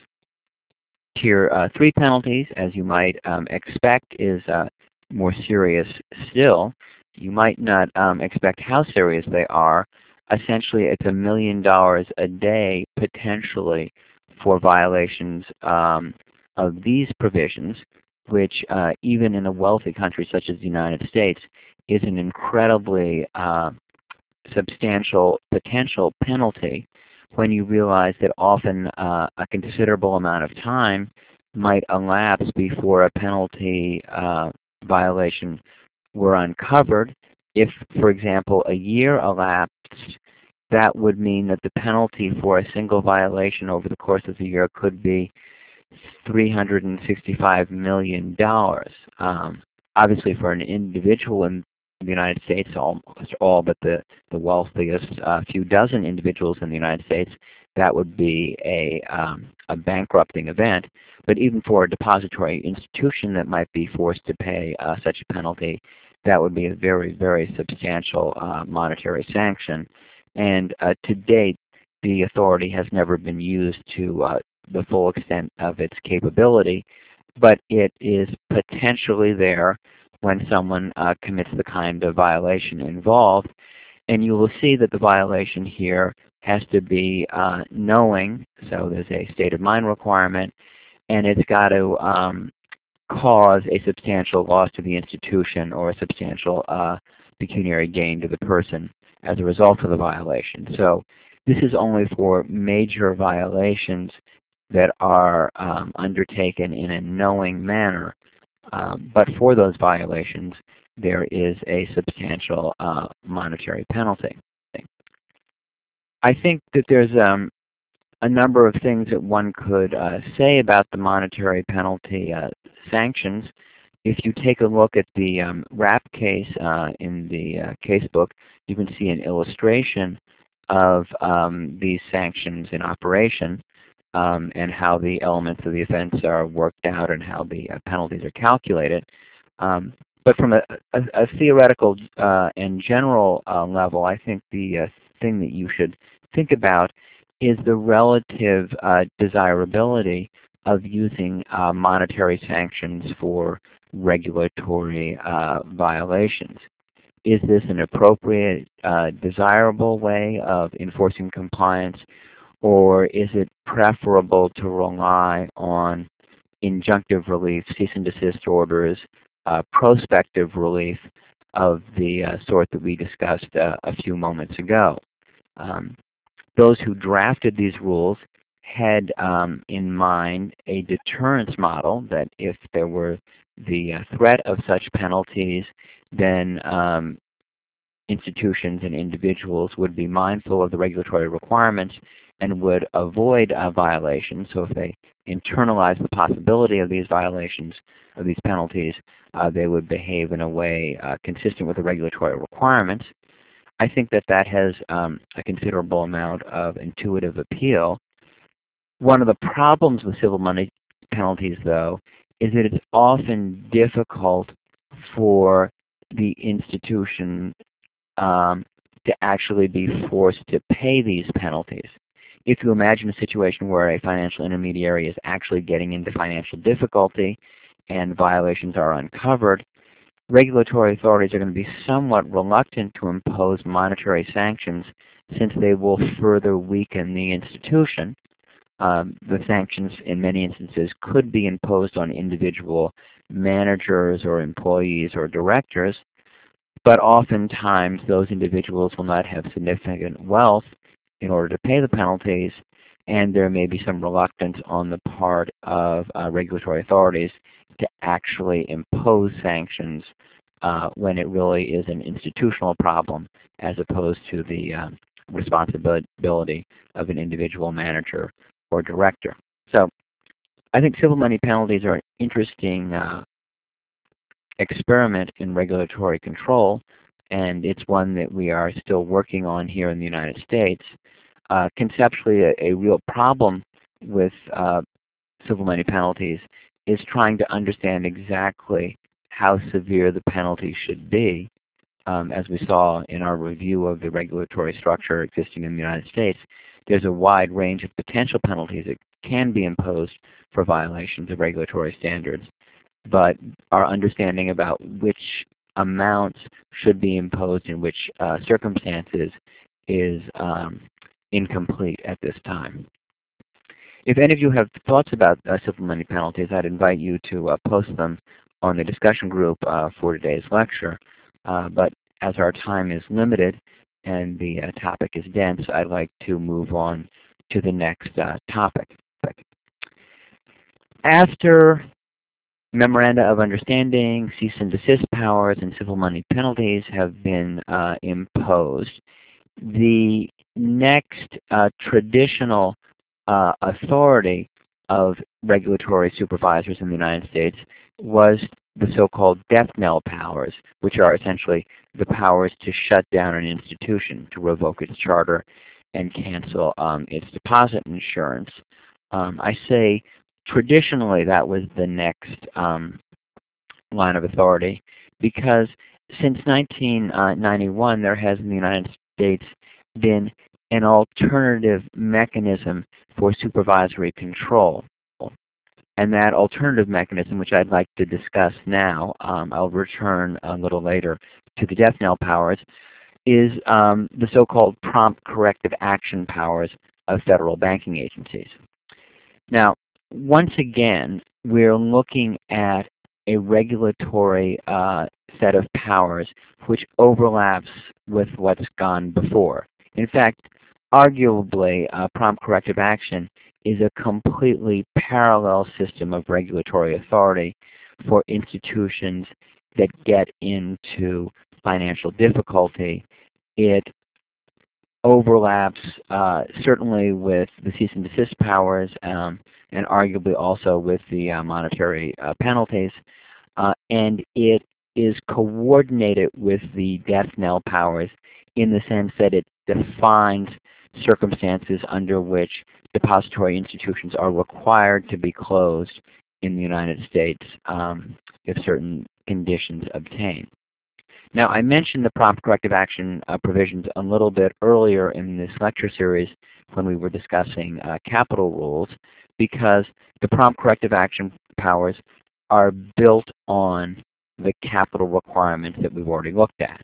Speaker 1: Tier uh, three penalties, as you might um, expect, is uh, more serious still. You might not um, expect how serious they are. Essentially, it's a million dollars a day potentially for violations um, of these provisions, which uh, even in a wealthy country such as the United States is an incredibly uh, substantial potential penalty when you realize that often uh, a considerable amount of time might elapse before a penalty uh, violation were uncovered. If, for example, a year elapsed, that would mean that the penalty for a single violation over the course of the year could be three hundred sixty-five million dollars. Um, obviously, for an individual in the United States, almost all but the, the wealthiest uh, few dozen individuals in the United States, that would be a, um, a bankrupting event. But even for a depository institution that might be forced to pay uh, such a penalty, that would be a very, very substantial uh, monetary sanction. And uh, to date, the authority has never been used to uh, the full extent of its capability, but it is potentially there when someone uh, commits the kind of violation involved. And you will see that the violation here has to be uh, knowing, so there's a state of mind requirement, and it's got to um, cause a substantial loss to the institution or a substantial uh, pecuniary gain to the person as a result of the violation. So this is only for major violations that are um, undertaken in a knowing manner. Um, but for those violations, there is a substantial uh, monetary penalty. I think that there's um, a number of things that one could uh, say about the monetary penalty uh, sanctions. If you take a look at the um, RAP case uh, in the uh, casebook, you can see an illustration of um, these sanctions in operation um, and how the elements of the offense are worked out and how the uh, penalties are calculated. Um, but from a, a, a theoretical uh, and general uh, level, I think the uh, thing that you should think about is the relative uh, desirability of using uh, monetary sanctions for regulatory uh, violations. Is this an appropriate, uh, desirable way of enforcing compliance, or is it preferable to rely on injunctive relief, cease and desist orders, uh, prospective relief of the uh, sort that we discussed uh, a few moments ago? Um, those who drafted these rules had um, in mind a deterrence model that if there were the uh, threat of such penalties, then um, institutions and individuals would be mindful of the regulatory requirements and would avoid uh, violations. So if they internalize the possibility of these violations, of these penalties, uh, they would behave in a way uh, consistent with the regulatory requirements. I think that that has um, a considerable amount of intuitive appeal. One of the problems with civil money penalties, though, is that it's often difficult for the institution um, to actually be forced to pay these penalties. If you imagine a situation where a financial intermediary is actually getting into financial difficulty and violations are uncovered, regulatory authorities are going to be somewhat reluctant to impose monetary sanctions since they will further weaken the institution. Um, the sanctions in many instances could be imposed on individual managers or employees or directors, but oftentimes those individuals will not have significant wealth in order to pay the penalties, and there may be some reluctance on the part of uh, regulatory authorities to actually impose sanctions uh, when it really is an institutional problem as opposed to the um, responsibility of an individual manager or director. So I think civil money penalties are an interesting uh, experiment in regulatory control, and it's one that we are still working on here in the United States. Uh, conceptually, a, a real problem with uh, civil money penalties is trying to understand exactly how severe the penalty should be. Um, as we saw in our review of the regulatory structure existing in the United States, there's a wide range of potential penalties that can be imposed for violations of regulatory standards, but our understanding about which amounts should be imposed in which uh, circumstances is um, incomplete at this time. If any of you have thoughts about uh, civil money penalties, I'd invite you to uh, post them on the discussion group uh, for today's lecture. Uh, but as our time is limited and the uh, topic is dense, I'd like to move on to the next uh, topic. After Memoranda of Understanding, cease and desist powers, and civil money penalties have been uh, imposed, the next uh, traditional uh, authority of regulatory supervisors in the United States was the so-called death knell powers, which are essentially the powers to shut down an institution, to revoke its charter, and cancel um, its deposit insurance. Um, I say traditionally that was the next um, line of authority because since nineteen ninety-one there has in the United States been an alternative mechanism for supervisory control. And that alternative mechanism, which I'd like to discuss now, um, I'll return a little later to the death knell powers, is um, the so-called prompt corrective action powers of federal banking agencies. Now, once again, we're looking at a regulatory uh, set of powers which overlaps with what's gone before. In fact, arguably, uh, prompt corrective action is a completely parallel system of regulatory authority for institutions that get into financial difficulty. It overlaps uh, certainly with the cease and desist powers um, and arguably also with the uh, monetary uh, penalties. Uh, and it is coordinated with the death knell powers in the sense that it defines circumstances under which depository institutions are required to be closed in the United States um, if certain conditions obtain. Now, I mentioned the prompt corrective action uh, provisions a little bit earlier in this lecture series when we were discussing uh, capital rules because the prompt corrective action powers are built on the capital requirements that we've already looked at.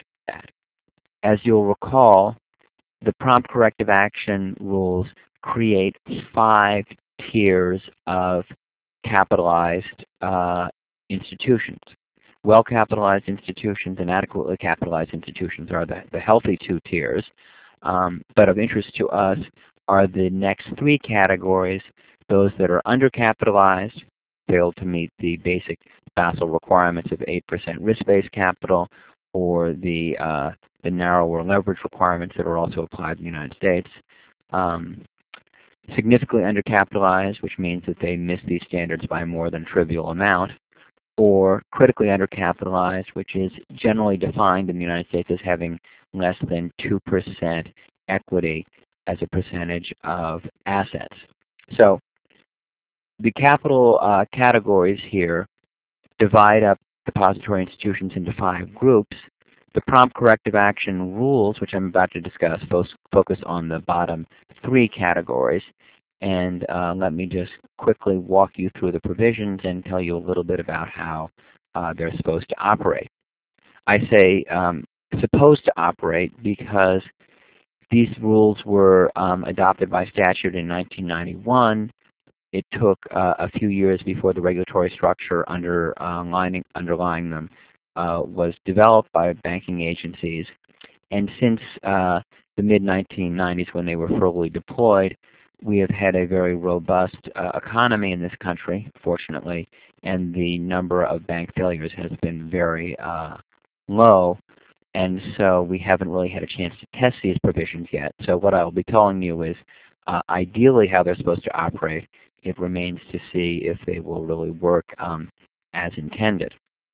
Speaker 1: As you'll recall, the prompt corrective action rules create five tiers of capitalized uh, institutions. Well-capitalized institutions and adequately capitalized institutions are the, the healthy two tiers. Um, but of interest to us are the next three categories, those that are undercapitalized, fail to meet the basic Basel requirements of eight percent risk-based capital, or the, uh, the narrower leverage requirements that are also applied in the United States. Um, significantly undercapitalized, which means that they miss these standards by more than trivial amount, or critically undercapitalized, which is generally defined in the United States as having less than two percent equity as a percentage of assets. So the capital uh, categories here divide up depository institutions into five groups. The prompt corrective action rules, which I'm about to discuss, focus on the bottom three categories. And uh, let me just quickly walk you through the provisions and tell you a little bit about how uh, they're supposed to operate. I say um, supposed to operate because these rules were um, adopted by statute in nineteen ninety-one. It took uh, a few years before the regulatory structure underlying, underlying them uh, was developed by banking agencies. And since uh, the mid nineteen nineties, when they were fully deployed, we have had a very robust uh, economy in this country, fortunately, and the number of bank failures has been very uh, low. And so we haven't really had a chance to test these provisions yet. So what I will be telling you is uh, ideally how they're supposed to operate. It remains to see if they will really work um, as intended.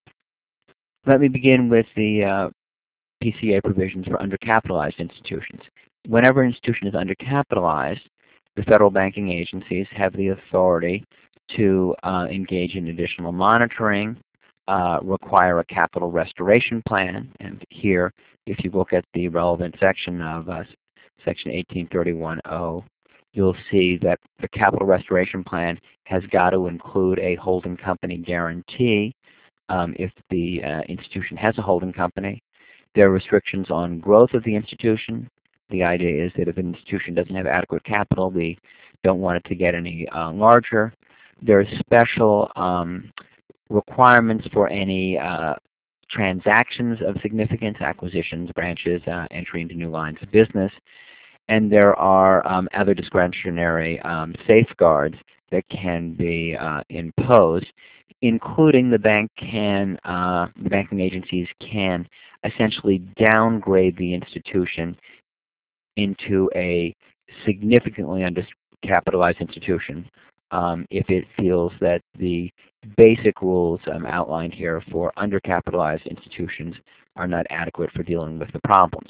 Speaker 1: Let me begin with the uh, P C A provisions for undercapitalized institutions. Whenever an institution is undercapitalized, the federal banking agencies have the authority to uh, engage in additional monitoring, uh, require a capital restoration plan, and here, if you look at the relevant section of uh, Section eighteen thirty-one oh, you'll see that the capital restoration plan has got to include a holding company guarantee um, if the uh, institution has a holding company. There are restrictions on growth of the institution. The idea is that if an institution doesn't have adequate capital, we don't want it to get any uh, larger. There are special um, requirements for any uh, transactions of significance, acquisitions, branches, uh, entry into new lines of business. And there are um, other discretionary um, safeguards that can be uh, imposed, including the bank can, uh, the banking agencies can essentially downgrade the institution into a significantly undercapitalized institution um, if it feels that the basic rules um, outlined here for undercapitalized institutions are not adequate for dealing with the problems.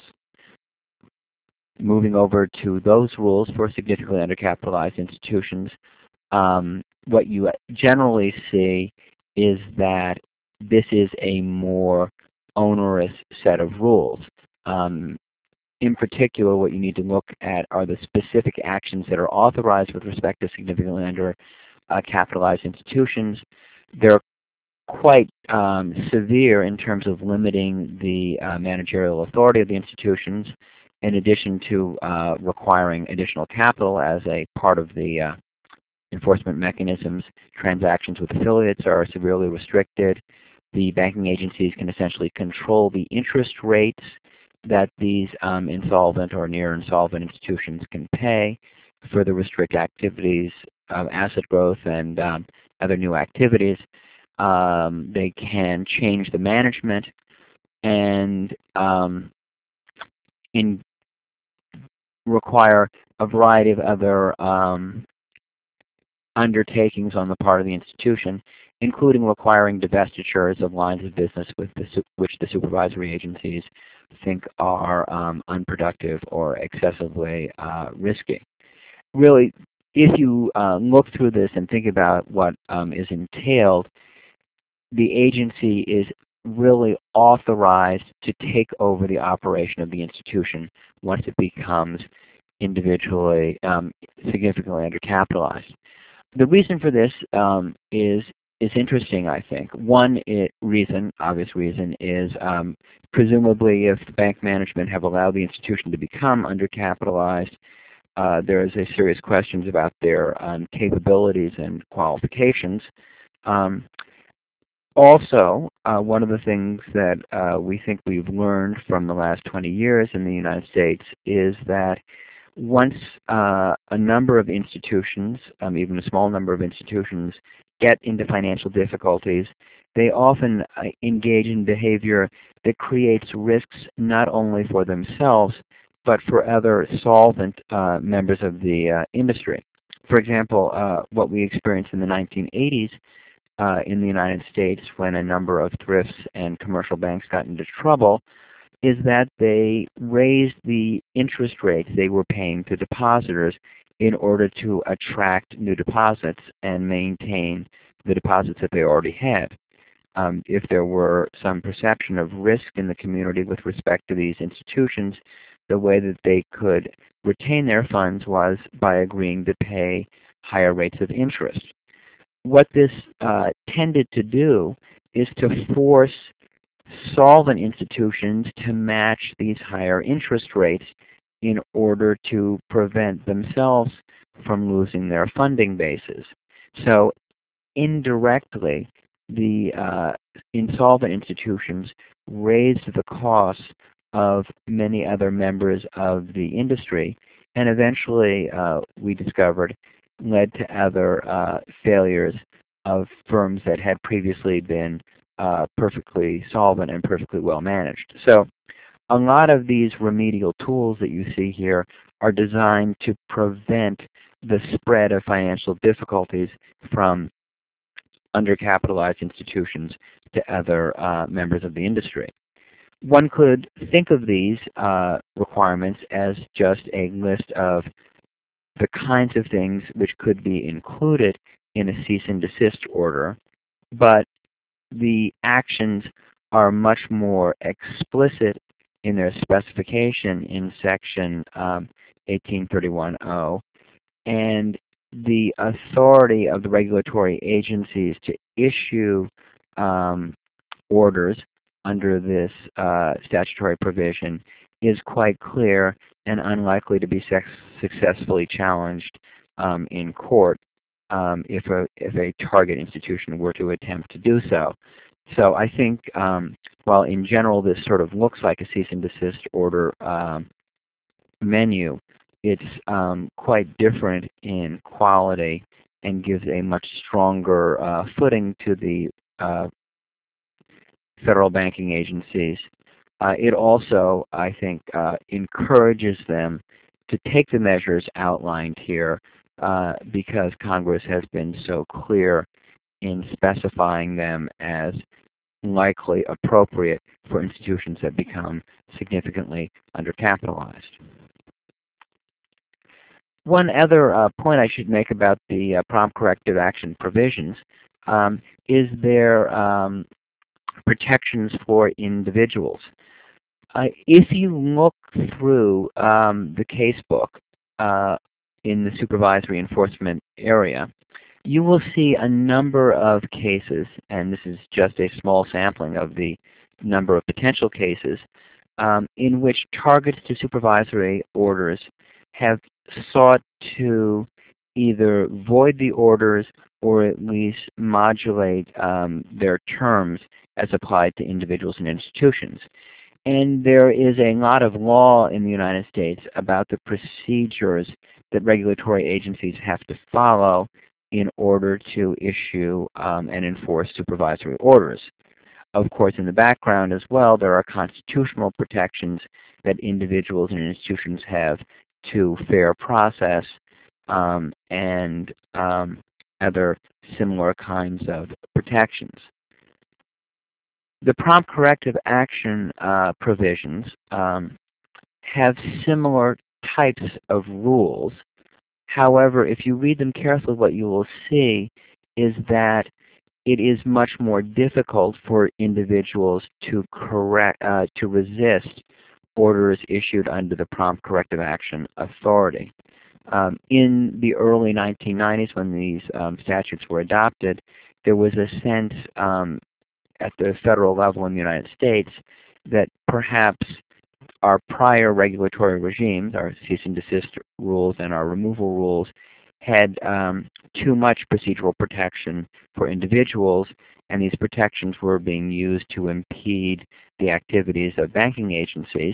Speaker 1: Moving over to those rules for significantly undercapitalized institutions, um, what you generally see is that this is a more onerous set of rules. Um, in particular, what you need to look at are the specific actions that are authorized with respect to significantly undercapitalized institutions. They're quite um, severe in terms of limiting the uh, managerial authority of the institutions, in addition to uh, requiring additional capital as a part of the uh, enforcement mechanisms. Transactions with affiliates are severely restricted. The banking agencies can essentially control the interest rates that these um, insolvent or near insolvent institutions can pay, further restrict activities of asset growth and um, other new activities. Um, they can change the management and um, in require a variety of other um, undertakings on the part of the institution, including requiring divestitures of lines of business with the, which the supervisory agencies think are um, unproductive or excessively uh, risky. Really, if you uh, look through this and think about what um, is entailed, the agency is really authorized to take over the operation of the institution once it becomes individually um, significantly undercapitalized. The reason for this um, is is interesting, I think. One it, reason, obvious reason, is um, presumably if the bank management have allowed the institution to become undercapitalized, uh, there is a serious questions about their um, capabilities and qualifications. Um, also, uh, one of the things that uh, we think we've learned from the last twenty years in the United States is that once uh, a number of institutions, um, even a small number of institutions, get into financial difficulties, they often uh, engage in behavior that creates risks not only for themselves, but for other solvent uh, members of the uh, industry. For example, uh, what we experienced in the nineteen eighties uh, in the United States when a number of thrifts and commercial banks got into trouble is that they raised the interest rates they were paying to depositors in order to attract new deposits and maintain the deposits that they already had. Um, if there were some perception of risk in the community with respect to these institutions, the way that they could retain their funds was by agreeing to pay higher rates of interest. What this uh, tended to do is to force solvent institutions to match these higher interest rates in order to prevent themselves from losing their funding bases. So indirectly, the uh, insolvent institutions raised the costs of many other members of the industry, and eventually uh, we discovered led to other uh, failures of firms that had previously been uh, perfectly solvent and perfectly well managed. So a lot of these remedial tools that you see here are designed to prevent the spread of financial difficulties from undercapitalized institutions to other uh, members of the industry. One could think of these uh, requirements as just a list of the kinds of things which could be included in a cease and desist order, but the actions are much more explicit in their specification in section um, eighteen thirty-one oh, and the authority of the regulatory agencies to issue um, orders under this uh, statutory provision is quite clear and unlikely to be successfully challenged um, in court um, if, a, if a target institution were to attempt to do so. So I think um, while in general this sort of looks like a cease and desist order um, menu, it's um, quite different in quality and gives a much stronger uh, footing to the uh, federal banking agencies. Uh, it also, I think, uh, encourages them to take the measures outlined here uh, because Congress has been so clear in specifying them as likely appropriate for institutions that become significantly undercapitalized. One other uh, point I should make about the uh, prompt corrective action provisions um, is their um, protections for individuals. Uh, if you look through um, the casebook uh, in the supervisory enforcement area, you will see a number of cases, and this is just a small sampling of the number of potential cases, um, in which targets to supervisory orders have sought to either void the orders or at least modulate um, their terms as applied to individuals and institutions. And there is a lot of law in the United States about the procedures that regulatory agencies have to follow in order to issue um, and enforce supervisory orders. Of course, in the background as well, there are constitutional protections that individuals and institutions have to fair process um, and um, other similar kinds of protections. The prompt corrective action uh, provisions um, have similar types of rules. However, if you read them carefully, what you will see is that it is much more difficult for individuals to correct, uh, to resist orders issued under the prompt corrective action authority. Um, in the early nineteen nineties, when these um, statutes were adopted, there was a sense um, at the federal level in the United States that perhaps our prior regulatory regimes, our cease and desist rules and our removal rules, had um, too much procedural protection for individuals, and these protections were being used to impede the activities of banking agencies.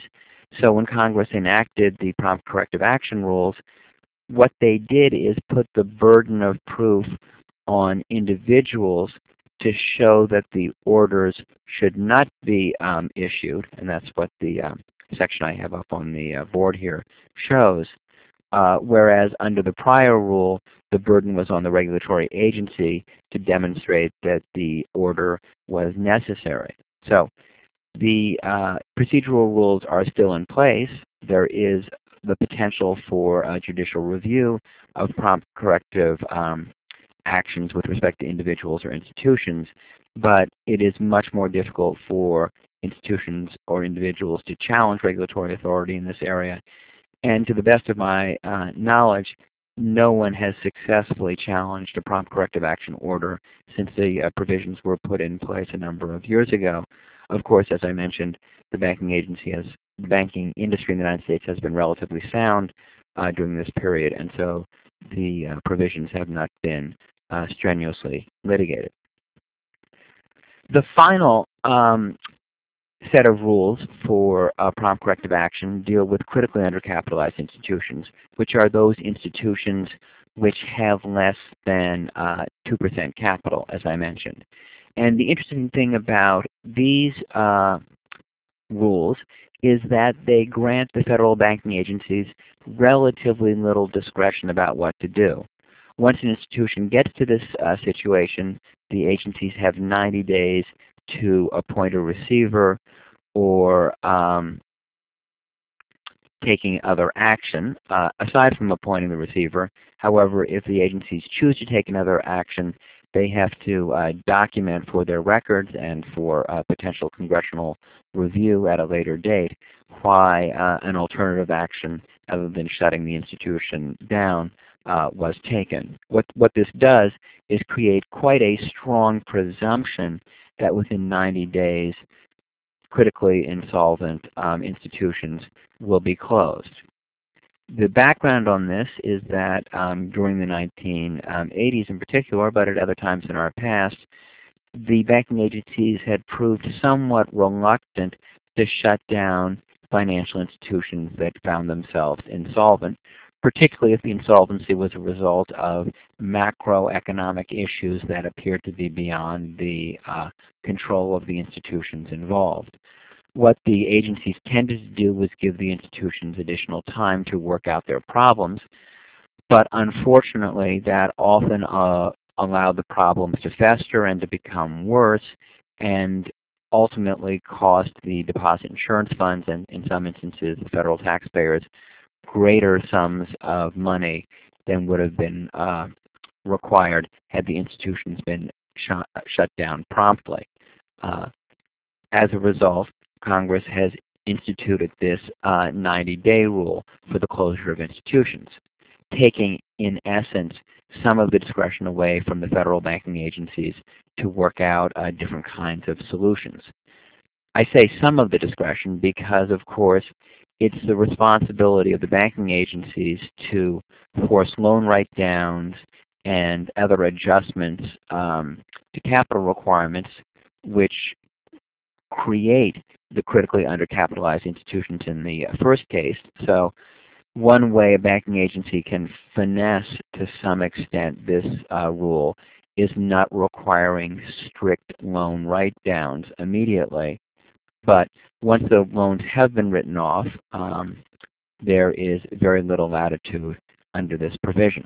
Speaker 1: So when Congress enacted the prompt corrective action rules, what they did is put the burden of proof on individuals to show that the orders should not be um, issued, and that's what the um, section I have up on the uh, board here shows. Uh, whereas under the prior rule, the burden was on the regulatory agency to demonstrate that the order was necessary. So the uh, procedural rules are still in place. There is the potential for uh, judicial review of prompt corrective um, actions with respect to individuals or institutions, but it is much more difficult for institutions or individuals to challenge regulatory authority in this area. And to the best of my uh, knowledge, no one has successfully challenged a prompt corrective action order since the uh, provisions were put in place a number of years ago. Of course, as I mentioned, the banking agency has, the banking industry in the United States has been relatively sound uh, during this period, and so the uh, provisions have not been uh, strenuously litigated. The final um, set of rules for uh, prompt corrective action deal with critically undercapitalized institutions, which are those institutions which have less than uh, two percent capital, as I mentioned. And the interesting thing about these uh, rules is that they grant the federal banking agencies relatively little discretion about what to do. Once an institution gets to this uh, situation, the agencies have ninety days to appoint a receiver or um, taking other action, uh, aside from appointing the receiver. However, if the agencies choose to take another action, they have to uh, document for their records and for uh, potential congressional review at a later date why uh, an alternative action other than shutting the institution down uh, was taken. What, what this does is create quite a strong presumption that within ninety days critically insolvent um, institutions will be closed. The background on this is that um, during the nineteen eighties in particular, but at other times in our past, the banking agencies had proved somewhat reluctant to shut down financial institutions that found themselves insolvent, particularly if the insolvency was a result of macroeconomic issues that appeared to be beyond the uh, control of the institutions involved. What the agencies tended to do was give the institutions additional time to work out their problems, but unfortunately that often uh, allowed the problems to fester and to become worse, and ultimately cost the deposit insurance funds and in some instances the federal taxpayers greater sums of money than would have been uh, required had the institutions been shut, shut down promptly. Uh, as a result, Congress has instituted this uh, ninety day rule for the closure of institutions, taking, in essence, some of the discretion away from the federal banking agencies to work out uh, different kinds of solutions. I say some of the discretion because, of course, it's the responsibility of the banking agencies to force loan write-downs and other adjustments um, to capital requirements, which create the critically undercapitalized institutions in the uh, first case. So one way a banking agency can finesse to some extent this uh, rule is not requiring strict loan write-downs immediately. But once the loans have been written off, um, there is very little latitude under this provision.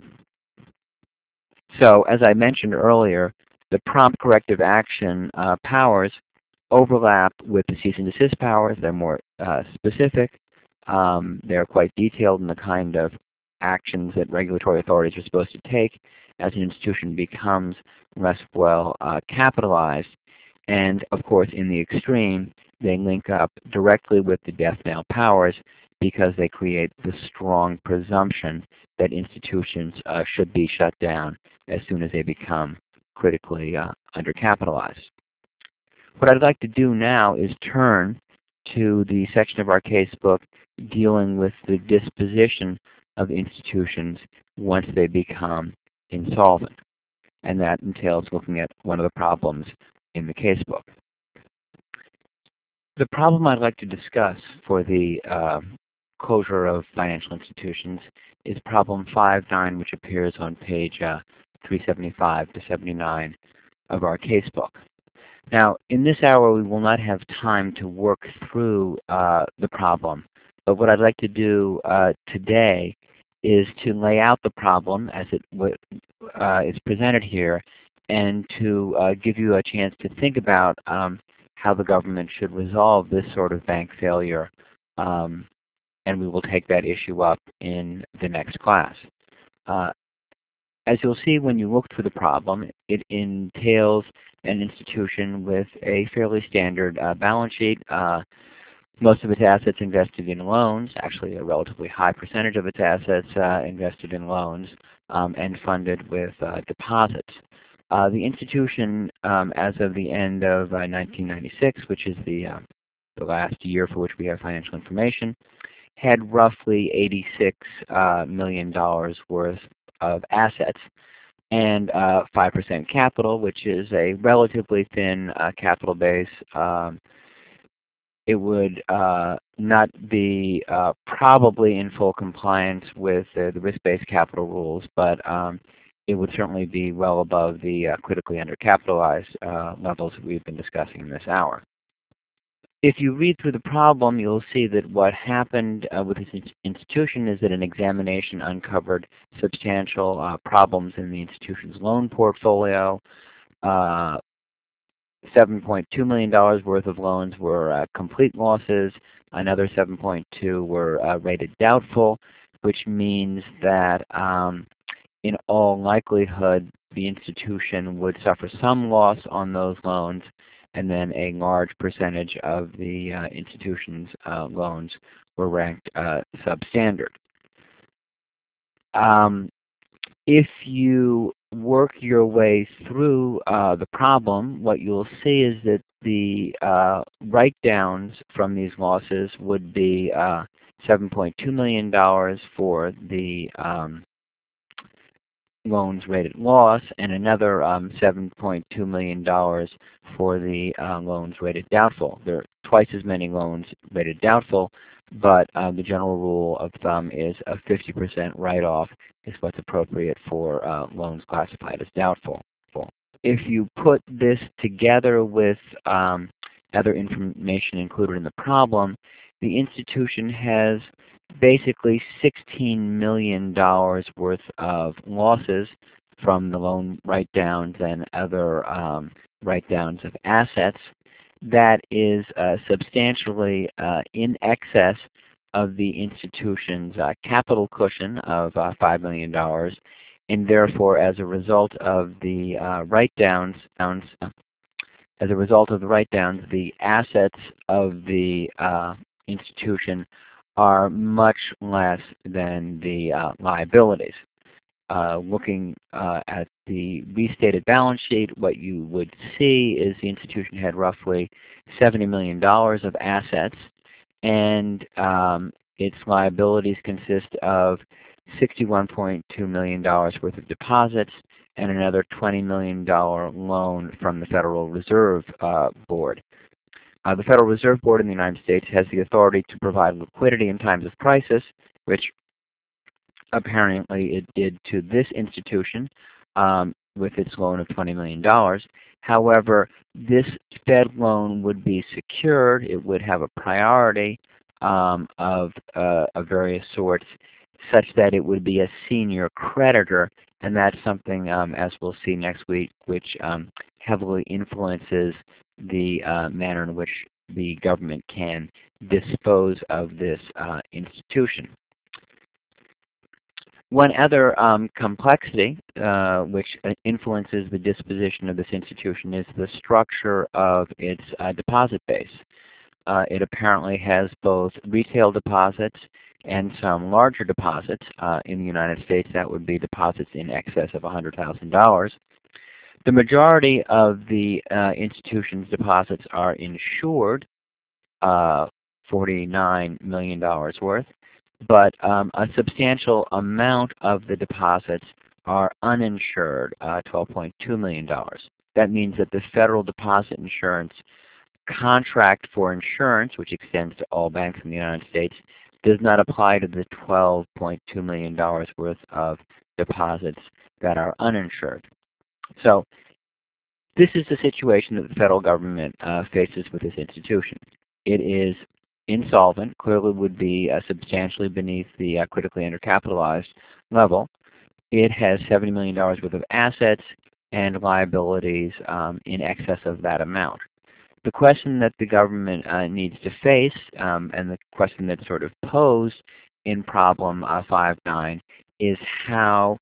Speaker 1: So as I mentioned earlier, the prompt corrective action uh, powers overlap with the cease and desist powers. They're more uh, specific. Um, they're quite detailed in the kind of actions that regulatory authorities are supposed to take as an institution becomes less well uh, capitalized. And of course, in the extreme, they link up directly with the death knell powers because they create the strong presumption that institutions uh, should be shut down as soon as they become critically uh, undercapitalized. What I'd like to do now is turn to the section of our casebook dealing with the disposition of institutions once they become insolvent. And that entails looking at one of the problems in the casebook. The problem I'd like to discuss for the uh, closure of financial institutions is problem five nine, which appears on page uh, three seventy-five to seventy-nine of our casebook. Now, in this hour, we will not have time to work through uh, the problem, but what I'd like to do uh, today is to lay out the problem as it uh, is presented here, and to uh, give you a chance to think about um, how the government should resolve this sort of bank failure, um, and we will take that issue up in the next class. Uh, as you'll see when you look through the problem, it entails an institution with a fairly standard uh, balance sheet. Uh, most of its assets invested in loans, actually a relatively high percentage of its assets uh, invested in loans, um, and funded with uh, deposits. Uh, the institution, um, as of the end of uh, nineteen ninety-six, which is the, uh, the last year for which we have financial information, had roughly eighty-six uh, million dollars worth of assets and uh, five percent capital, which is a relatively thin uh, capital base. Um, it would uh, not be uh, probably in full compliance with uh, the risk-based capital rules, but um, it would certainly be well above the uh, critically undercapitalized uh, levels that we've been discussing in this hour. If you read through the problem, you'll see that what happened uh, with this institution is that an examination uncovered substantial uh, problems in the institution's loan portfolio. Uh, seven point two million dollars worth of loans were uh, complete losses. Another seven point two were uh, rated doubtful, which means that um, in all likelihood the institution would suffer some loss on those loans, and then a large percentage of the uh, institution's uh, loans were ranked uh, substandard. Um, if you work your way through uh, the problem, what you'll see is that the uh, write-downs from these losses would be uh, seven point two million dollars for the um, loans rated loss, and another um, seven point two million dollars for the uh, loans rated doubtful. There are twice as many loans rated doubtful, but uh, the general rule of thumb is a fifty percent write-off is what's appropriate for uh, loans classified as doubtful. If you put this together with um, other information included in the problem, the institution has basically sixteen million dollars worth of losses from the loan write-downs and other um, write-downs of assets. That is uh, substantially uh, in excess of the institution's uh, capital cushion of uh, five million dollars, and therefore, as a result of the uh, write-downs, as a result of the write-downs, the assets of the uh, institution are much less than the uh, liabilities. Uh, looking uh, at the restated balance sheet, what you would see is the institution had roughly seventy million dollars of assets, and um, its liabilities consist of sixty-one point two million dollars worth of deposits and another twenty million dollars loan from the Federal Reserve uh, Board. Uh, the Federal Reserve Board in the United States has the authority to provide liquidity in times of crisis, which apparently it did to this institution um, with its loan of twenty million dollars. However, this Fed loan would be secured. It would have a priority um, of, uh, of various sorts, such that it would be a senior creditor, and that's something, um, as we'll see next week, which um, heavily influences the uh, manner in which the government can dispose of this uh, institution. One other um, complexity uh, which influences the disposition of this institution is the structure of its uh, deposit base. Uh, it apparently has both retail deposits and some larger deposits. Uh, in the United States, that would be deposits in excess of one hundred thousand dollars. The majority of the uh, institution's deposits are insured, uh, forty-nine million dollars worth, but um, a substantial amount of the deposits are uninsured, uh, twelve point two million dollars. That means that the federal deposit insurance contract for insurance, which extends to all banks in the United States, does not apply to the twelve point two million dollars worth of deposits that are uninsured. So this is the situation that the federal government uh, faces with this institution. It is insolvent, clearly would be uh, substantially beneath the uh, critically undercapitalized level. It has seventy million dollars worth of assets and liabilities um, in excess of that amount. The question that the government uh, needs to face, um, and the question that's sort of posed in problem uh, five nine, is how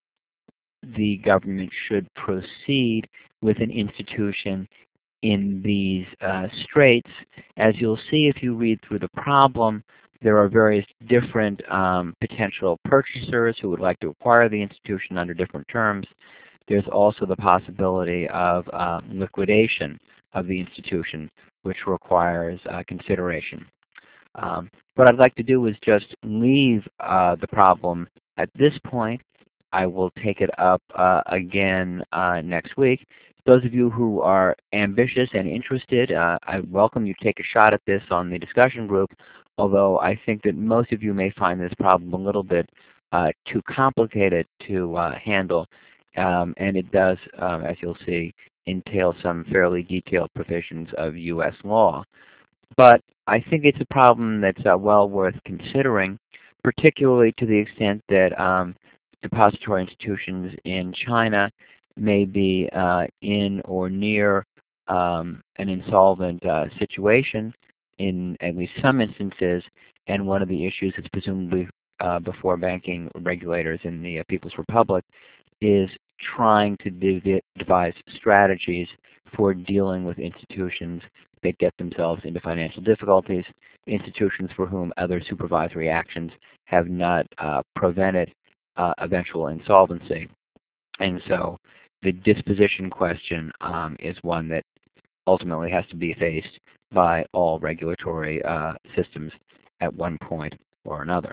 Speaker 1: the government should proceed with an institution in these uh, straits. As you'll see if you read through the problem, there are various different um, potential purchasers who would like to acquire the institution under different terms. There's also the possibility of uh, liquidation of the institution, which requires uh, consideration. Um, what I'd like to do is just leave uh, the problem at this point. I will take it up uh, again uh, next week. Those of you who are ambitious and interested, uh, I welcome you to take a shot at this on the discussion group, although I think that most of you may find this problem a little bit uh, too complicated to uh, handle, um, and it does, um, as you'll see, entail some fairly detailed provisions of U S law. But I think it's a problem that's uh, well worth considering, particularly to the extent that um, depository institutions in China may be uh, in or near um, an insolvent uh, situation in at least some instances, and one of the issues that's presumably uh, before banking regulators in the uh, People's Republic is trying to dev devise strategies for dealing with institutions that get themselves into financial difficulties, institutions for whom other supervisory actions have not uh, prevented uh, eventual insolvency. And so the disposition question um, is one that ultimately has to be faced by all regulatory uh, systems at one point or another.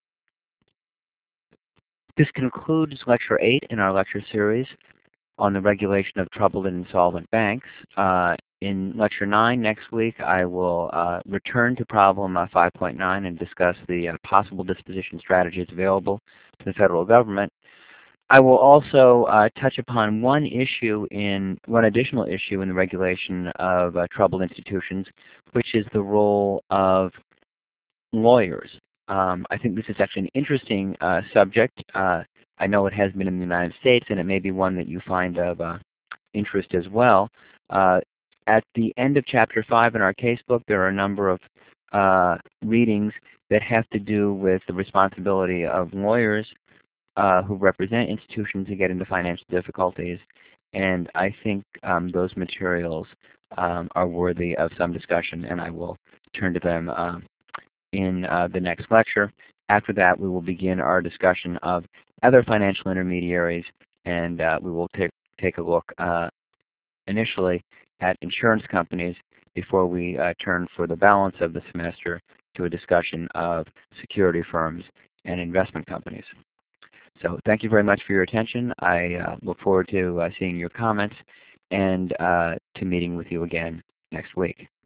Speaker 1: This concludes Lecture eight in our lecture series on the regulation of troubled and insolvent banks. Uh, in Lecture nine next week, I will uh, return to problem uh, five point nine and discuss the uh, possible disposition strategies available to the federal government. I will also uh, touch upon one issue in one additional issue in the regulation of uh, troubled institutions, which is the role of lawyers. Um, I think this is actually an interesting uh, subject. Uh, I know it has been in the United States, and it may be one that you find of uh, interest as well. Uh, at the end of Chapter five in our casebook, there are a number of uh, readings that have to do with the responsibility of lawyers uh, who represent institutions who get into financial difficulties. And I think um, those materials um, are worthy of some discussion, and I will turn to them uh, in uh, the next lecture. After that, we will begin our discussion of other financial intermediaries, and uh, we will take take a look uh, initially at insurance companies before we uh, turn for the balance of the semester to a discussion of security firms and investment companies. So thank you very much for your attention. I uh, look forward to uh, seeing your comments and uh, to meeting with you again next week.